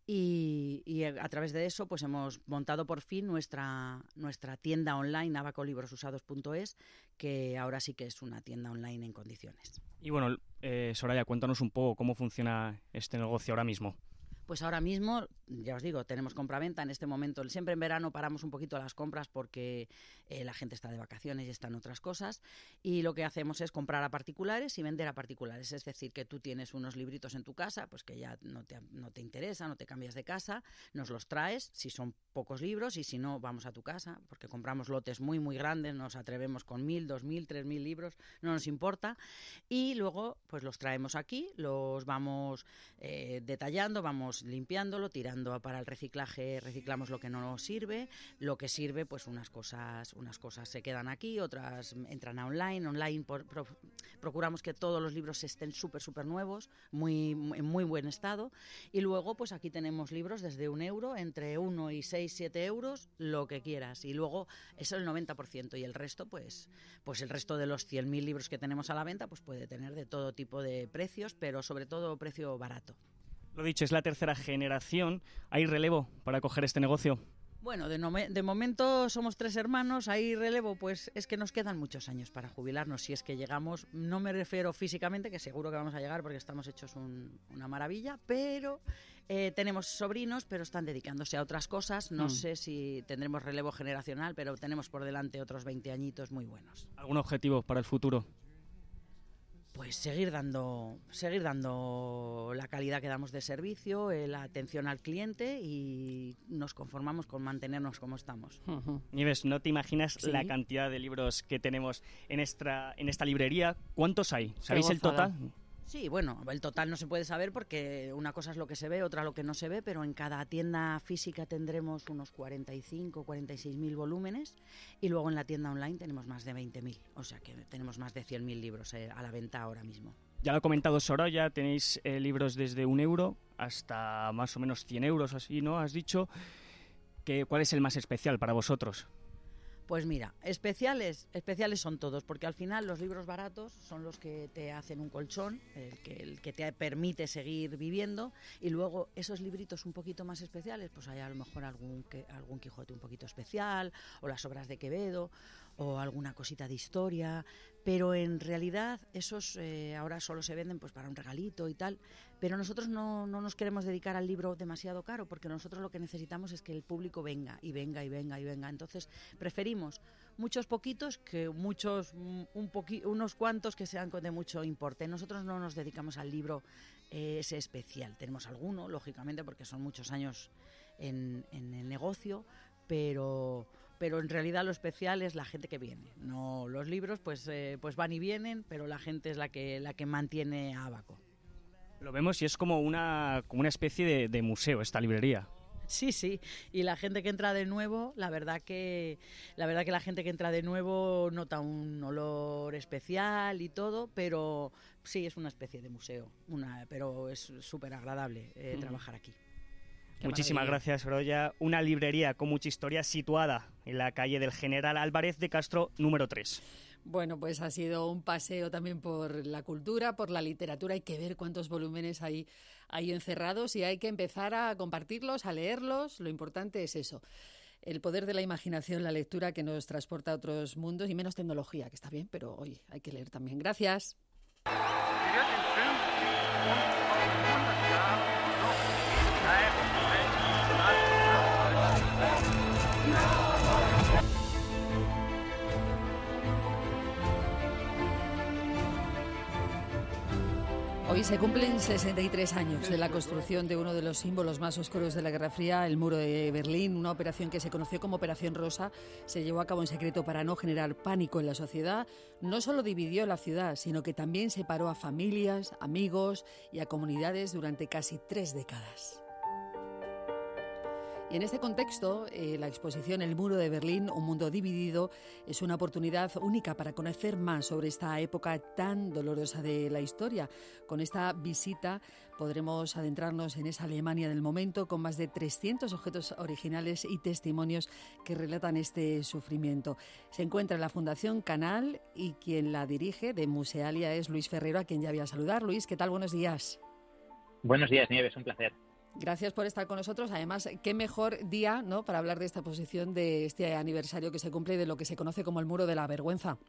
y, y a través de eso pues hemos montado por fin nuestra nuestra tienda online abaco libros usados punto es, que ahora sí que es una tienda online en condiciones. Y bueno, eh, Soraya, cuéntanos un poco cómo funciona este negocio ahora mismo. Pues ahora mismo, ya os digo, tenemos compraventa en este momento. Siempre en verano paramos un poquito las compras porque eh, la gente está de vacaciones y está en otras cosas. Y lo que hacemos es comprar a particulares y vender a particulares. Es decir, que tú tienes unos libritos en tu casa, pues que ya no te, no te interesa, no te cambias de casa, nos los traes, si son pocos libros, y si no, vamos a tu casa, porque compramos lotes muy, muy grandes, nos atrevemos con mil, dos mil, tres mil libros, no nos importa. Y luego, pues los traemos aquí, los vamos eh, detallando, vamos limpiándolo, tirando para el reciclaje, reciclamos lo que no nos sirve, lo que sirve, pues unas cosas, unas cosas se quedan aquí, otras entran a online, online por, pro, procuramos que todos los libros estén súper, súper nuevos, muy, en muy buen estado, y luego pues aquí tenemos libros desde un euro, entre uno y seis, siete euros, lo que quieras, y luego eso es el noventa por ciento, y el resto, pues, pues el resto de los cien mil libros que tenemos a la venta, pues puede tener de todo tipo de precios, pero sobre todo precio barato. Lo dicho, es la tercera generación. ¿Hay relevo para coger este negocio? Bueno, de, no, de momento somos tres hermanos, hay relevo, pues es que nos quedan muchos años para jubilarnos, si es que llegamos. No me refiero físicamente, que seguro que vamos a llegar porque estamos hechos un, una maravilla, pero eh, tenemos sobrinos, pero están dedicándose a otras cosas. No mm. sé si tendremos relevo generacional, pero tenemos por delante otros veinte añitos muy buenos. ¿Algún objetivo para el futuro? Pues seguir dando, seguir dando la calidad que damos de servicio, eh, la atención al cliente, y nos conformamos con mantenernos como estamos. Uh-huh. Nieves, no te imaginas ¿Sí? la cantidad de libros que tenemos en esta, en esta librería. ¿Cuántos hay? ¿Sabéis el total? Sí, bueno, el total no se puede saber porque una cosa es lo que se ve, otra lo que no se ve, pero en cada tienda física tendremos unos cuarenta y cinco, cuarenta y seis mil volúmenes, y luego en la tienda online tenemos más de veinte mil, o sea que tenemos más de cien mil libros eh, a la venta ahora mismo. Ya lo ha comentado Soraya, tenéis eh, libros desde un euro hasta más o menos cien euros, así, ¿no? Has dicho. Que, ¿cuál es el más especial para vosotros? Pues mira, especiales, especiales son todos, porque al final los libros baratos son los que te hacen un colchón, el que, el que te permite seguir viviendo, y luego esos libritos un poquito más especiales, pues hay a lo mejor algún, que, algún Quijote un poquito especial, o las obras de Quevedo, o alguna cosita de historia, pero en realidad esos eh, ahora solo se venden pues para un regalito y tal, pero nosotros no, no nos queremos dedicar al libro demasiado caro, porque nosotros lo que necesitamos es que el público venga y venga y venga y venga, entonces preferimos muchos poquitos que muchos un poqui, unos cuantos que sean de mucho importe. Nosotros no nos dedicamos al libro eh, ese especial, tenemos alguno, lógicamente, porque son muchos años en, en el negocio, pero... pero en realidad lo especial es la gente que viene. No, los libros pues eh, pues van y vienen, pero la gente es la que la que mantiene a Abaco. Lo vemos y es como una como una especie de, de museo esta librería. Sí, sí, y la gente que entra de nuevo, la verdad que la verdad que la gente que entra de nuevo nota un olor especial y todo, pero sí es una especie de museo, una pero es súper agradable eh, mm. trabajar aquí. Qué Muchísimas maravilla. Gracias, Soraya. Una librería con mucha historia situada en la calle del General Álvarez de Castro, número tres. Bueno, pues ha sido un paseo también por la cultura, por la literatura. Hay que ver cuántos volúmenes hay, hay encerrados y hay que empezar a compartirlos, a leerlos. Lo importante es eso, el poder de la imaginación, la lectura que nos transporta a otros mundos y menos tecnología, que está bien, pero hoy hay que leer también. Gracias. Hoy se cumplen sesenta y tres años de la construcción de uno de los símbolos más oscuros de la Guerra Fría, el muro de Berlín, una operación que se conoció como Operación Rosa. Se llevó a cabo en secreto para no generar pánico en la sociedad. No solo dividió la ciudad, sino que también separó a familias, amigos y a comunidades durante casi tres décadas. Y en este contexto, eh, la exposición El muro de Berlín, un mundo dividido, es una oportunidad única para conocer más sobre esta época tan dolorosa de la historia. Con esta visita podremos adentrarnos en esa Alemania del momento, con más de trescientos objetos originales y testimonios que relatan este sufrimiento. Se encuentra en la Fundación Canal y quien la dirige, de Musealia, es Luis Ferrero, a quien ya voy a saludar. Luis, ¿qué tal? Buenos días. Buenos días, Nieves, un placer. Gracias por estar con nosotros. Además, qué mejor día, ¿no?, para hablar de esta exposición, de este aniversario que se cumple de lo que se conoce como el Muro de la Vergüenza.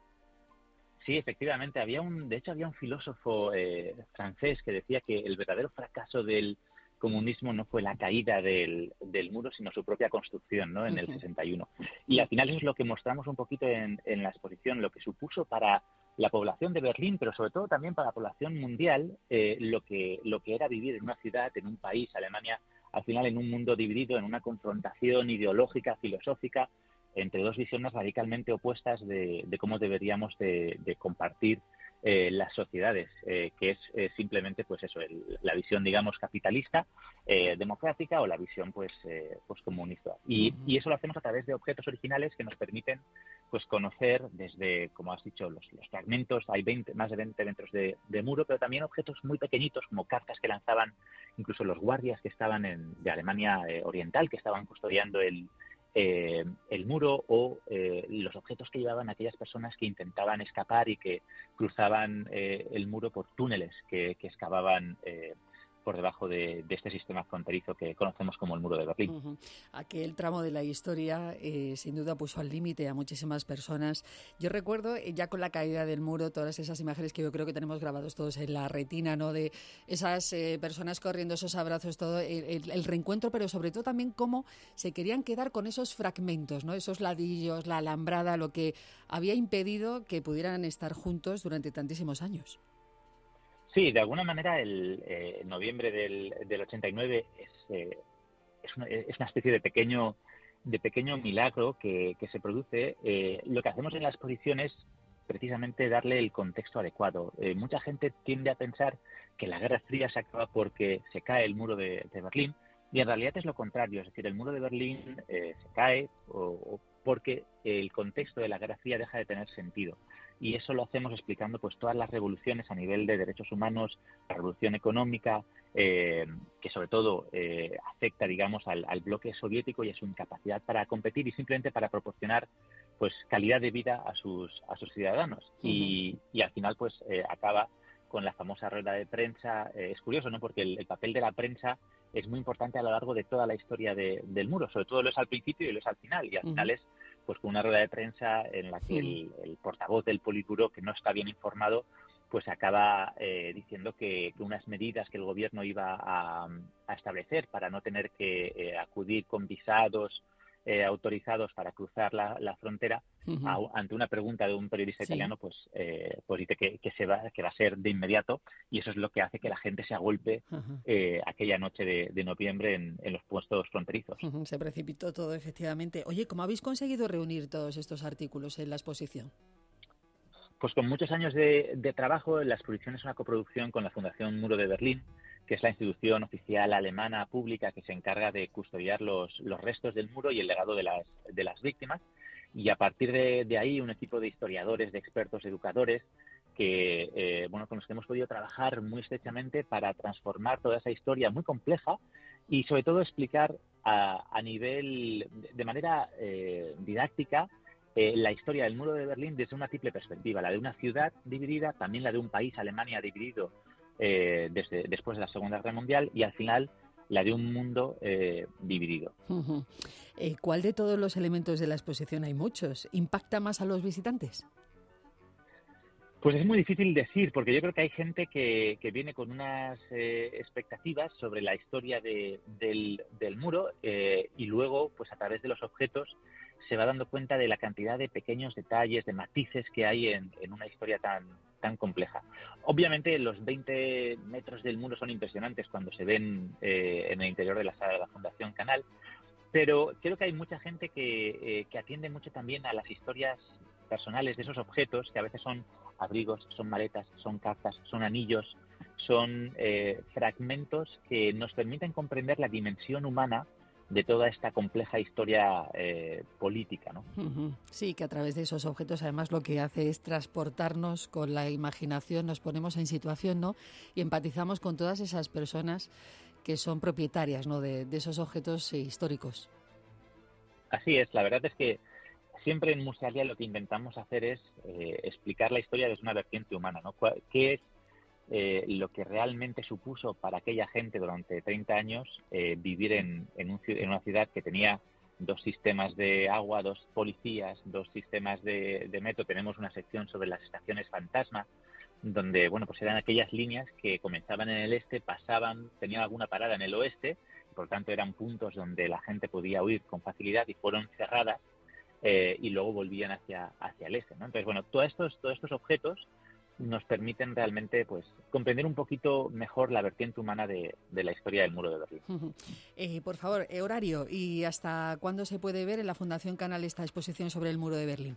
Sí, efectivamente. Había un, de hecho, había un filósofo eh, francés que decía que el verdadero fracaso del comunismo no fue la caída del, del muro, sino su propia construcción, ¿no?, en el sesenta y uno. Y al final eso es lo que mostramos un poquito en, en la exposición, lo que supuso para la población de Berlín, pero sobre todo también para la población mundial, eh, lo que lo que era vivir en una ciudad, en un país, Alemania, al final en un mundo dividido, en una confrontación ideológica, filosófica, entre dos visiones radicalmente opuestas de, de cómo deberíamos de, de compartir eh, las sociedades, eh, que es eh, simplemente pues eso, el, la visión, digamos, capitalista, eh, democrática, o la visión pues eh, pues comunista. Y, y eso lo hacemos a través de objetos originales que nos permiten pues conocer desde, como has dicho, los, los fragmentos. Hay veinte, más de veinte metros de, de muro, pero también objetos muy pequeñitos, como cartas que lanzaban incluso los guardias que estaban en, de Alemania eh, Oriental, que estaban custodiando el, eh, el muro, o eh, los objetos que llevaban aquellas personas que intentaban escapar y que cruzaban eh, el muro por túneles que, que excavaban eh, por debajo de, de este sistema fronterizo que conocemos como el Muro de Berlín. Uh-huh. Aquel tramo de la historia eh, sin duda puso al límite a muchísimas personas. Yo recuerdo eh, ya con la caída del muro todas esas imágenes que yo creo que tenemos grabados todos en la retina, ¿no?, de esas eh, personas corriendo, esos abrazos, todo el, el, el reencuentro, pero sobre todo también cómo se querían quedar con esos fragmentos, ¿no?, esos ladrillos, la alambrada, lo que había impedido que pudieran estar juntos durante tantísimos años. Sí, de alguna manera el eh, noviembre del, del ochenta y nueve es, eh, es, una, es una especie de pequeño de pequeño milagro que, que se produce. Eh, lo que hacemos en la exposición es precisamente darle el contexto adecuado. Eh, mucha gente tiende a pensar que la Guerra Fría se acaba porque se cae el muro de, de Berlín, y en realidad es lo contrario. Es decir, el muro de Berlín eh, se cae o, o porque el contexto de la Guerra Fría deja de tener sentido. Y eso lo hacemos explicando pues todas las revoluciones a nivel de derechos humanos, la revolución económica, eh, que sobre todo eh, afecta, digamos, al, al bloque soviético y a su incapacidad para competir y simplemente para proporcionar pues calidad de vida a sus a sus ciudadanos. Uh-huh. Y, y al final pues eh, acaba con la famosa rueda de prensa. Eh, es curioso, ¿no?, porque el, el papel de la prensa es muy importante a lo largo de toda la historia de, del muro. Sobre todo lo es al principio y lo es al final. Y al uh-huh. final es pues con una rueda de prensa en la que el, el portavoz del Politburo, que no está bien informado, pues acaba eh, diciendo que, que unas medidas que el gobierno iba a, a establecer para no tener que eh, acudir con visados eh, autorizados para cruzar la, la frontera, uh-huh. a, ante una pregunta de un periodista sí. italiano, pues, eh, pues dice que, que, se va, que va a ser de inmediato, y eso es lo que hace que la gente se agolpe uh-huh. eh, aquella noche de, de noviembre en, en los puestos fronterizos. Uh-huh. Se precipitó todo, efectivamente. Oye, ¿cómo habéis conseguido reunir todos estos artículos en la exposición? Pues con muchos años de, de trabajo. La exposición es una coproducción con la Fundación Muro de Berlín, que es la institución oficial alemana pública que se encarga de custodiar los, los restos del muro y el legado de las, de las víctimas. Y a partir de, de ahí, un equipo de historiadores, de expertos, educadores, que eh, bueno, con los que hemos podido trabajar muy estrechamente para transformar toda esa historia muy compleja y sobre todo explicar a, a nivel, de manera eh, didáctica, eh, la historia del muro de Berlín desde una triple perspectiva, la de una ciudad dividida, también la de un país, Alemania, dividido eh, desde después de la Segunda Guerra Mundial, y al final la de un mundo eh, dividido. Uh-huh. eh, ¿Cuál de todos los elementos de la exposición, hay muchos, impacta más a los visitantes? Pues es muy difícil decir, porque yo creo que hay gente que, que viene con unas eh, expectativas sobre la historia de, del, del muro eh, y luego, pues a través de los objetos, se va dando cuenta de la cantidad de pequeños detalles, de matices que hay en, en una historia tan, tan compleja. Obviamente los veinte metros del muro son impresionantes cuando se ven eh, en el interior de la sala de la Fundación Canal, pero creo que hay mucha gente que, eh, que atiende mucho también a las historias personales de esos objetos, que a veces son abrigos, son maletas, son cartas, son anillos, son eh, fragmentos que nos permiten comprender la dimensión humana de toda esta compleja historia eh, política, ¿no? Uh-huh. Sí, que a través de esos objetos además lo que hace es transportarnos con la imaginación, nos ponemos en situación, ¿no? Y empatizamos con todas esas personas que son propietarias, ¿no? de, de esos objetos eh, históricos. Así es, la verdad es que siempre en Musealia lo que intentamos hacer es eh, explicar la historia desde una vertiente humana, ¿no? ¿Qué es eh, lo que realmente supuso para aquella gente durante treinta años eh, vivir en, en, un, en una ciudad que tenía dos sistemas de agua, dos policías, dos sistemas de, de metro? Tenemos una sección sobre las estaciones fantasma, donde, bueno, pues eran aquellas líneas que comenzaban en el este, pasaban, tenían alguna parada en el oeste, y por tanto eran puntos donde la gente podía huir con facilidad y fueron cerradas. Eh, y luego volvían hacia hacia el este, ¿no? Entonces, bueno, todos estos todos estos objetos nos permiten realmente, pues, comprender un poquito mejor la vertiente humana de, de la historia del muro de Berlín. Uh-huh. Eh, por favor, eh, horario y hasta cuándo se puede ver en la Fundación Canal esta exposición sobre el muro de Berlín.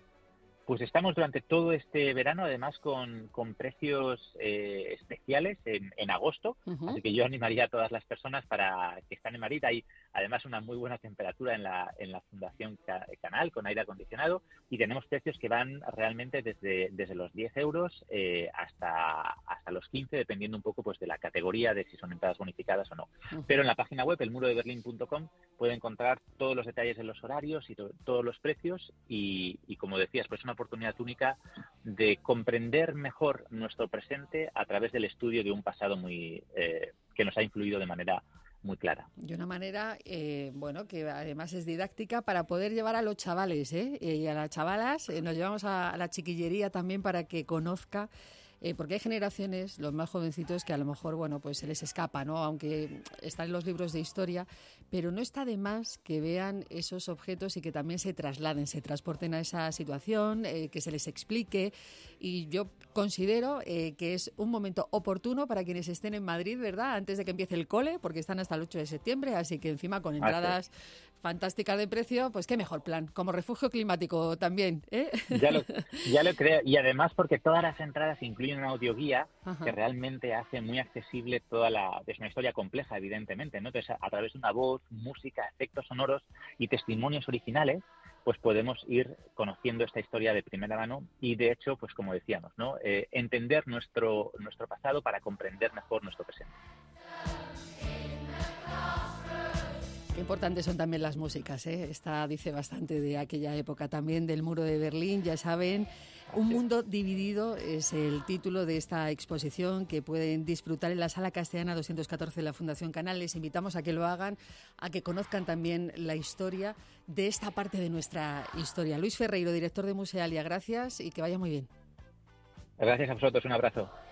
Pues estamos durante todo este verano, además, con, con precios eh, especiales en, en agosto, uh-huh. Así que yo animaría a todas las personas para que están en Madrid. Hay además una muy buena temperatura en la, en la Fundación Canal, con aire acondicionado, y tenemos precios que van realmente desde, desde los diez euros eh, hasta, hasta los quince, dependiendo un poco pues de la categoría, de si son entradas bonificadas o no. Uh-huh. Pero en la página web, el muro de berlín punto com, puede encontrar todos los detalles de los horarios y to- todos los precios, y, y como decías, pues una oportunidad única de comprender mejor nuestro presente a través del estudio de un pasado muy eh, que nos ha influido de manera muy clara. De una manera, eh, bueno, que además es didáctica para poder llevar a los chavales, ¿eh? Y a las chavalas, eh, nos llevamos a, a la chiquillería también para que conozca, eh, porque hay generaciones, los más jovencitos, que a lo mejor, bueno, pues se les escapa, ¿no? Aunque están en los libros de historia, pero no está de más que vean esos objetos y que también se trasladen, se transporten a esa situación, eh, que se les explique. Y yo considero eh, que es un momento oportuno para quienes estén en Madrid, ¿verdad?, antes de que empiece el cole, porque están hasta el ocho de septiembre, así que encima con entradas okay. fantásticas de precio, pues qué mejor plan, como refugio climático también, ¿eh? Ya lo, ya lo creo, y además porque todas las entradas incluyen una audioguía Ajá. que realmente hace muy accesible toda la... Es una historia compleja, evidentemente, ¿no? Entonces, a, a través de una voz, música, efectos sonoros y testimonios originales, pues podemos ir conociendo esta historia de primera mano y, de hecho, pues como decíamos, ¿no? Eh, entender nuestro, nuestro pasado para comprender mejor nuestro presente. Qué importantes son también las músicas, ¿eh? Esta dice bastante de aquella época también, del muro de Berlín, ya saben. Un mundo dividido es el título de esta exposición que pueden disfrutar en la Sala Castellana doscientos catorce de la Fundación Canal. Les invitamos a que lo hagan, a que conozcan también la historia de esta parte de nuestra historia. Luis Ferreiro, director de Musealia, gracias y que vaya muy bien. Gracias a vosotros, un abrazo.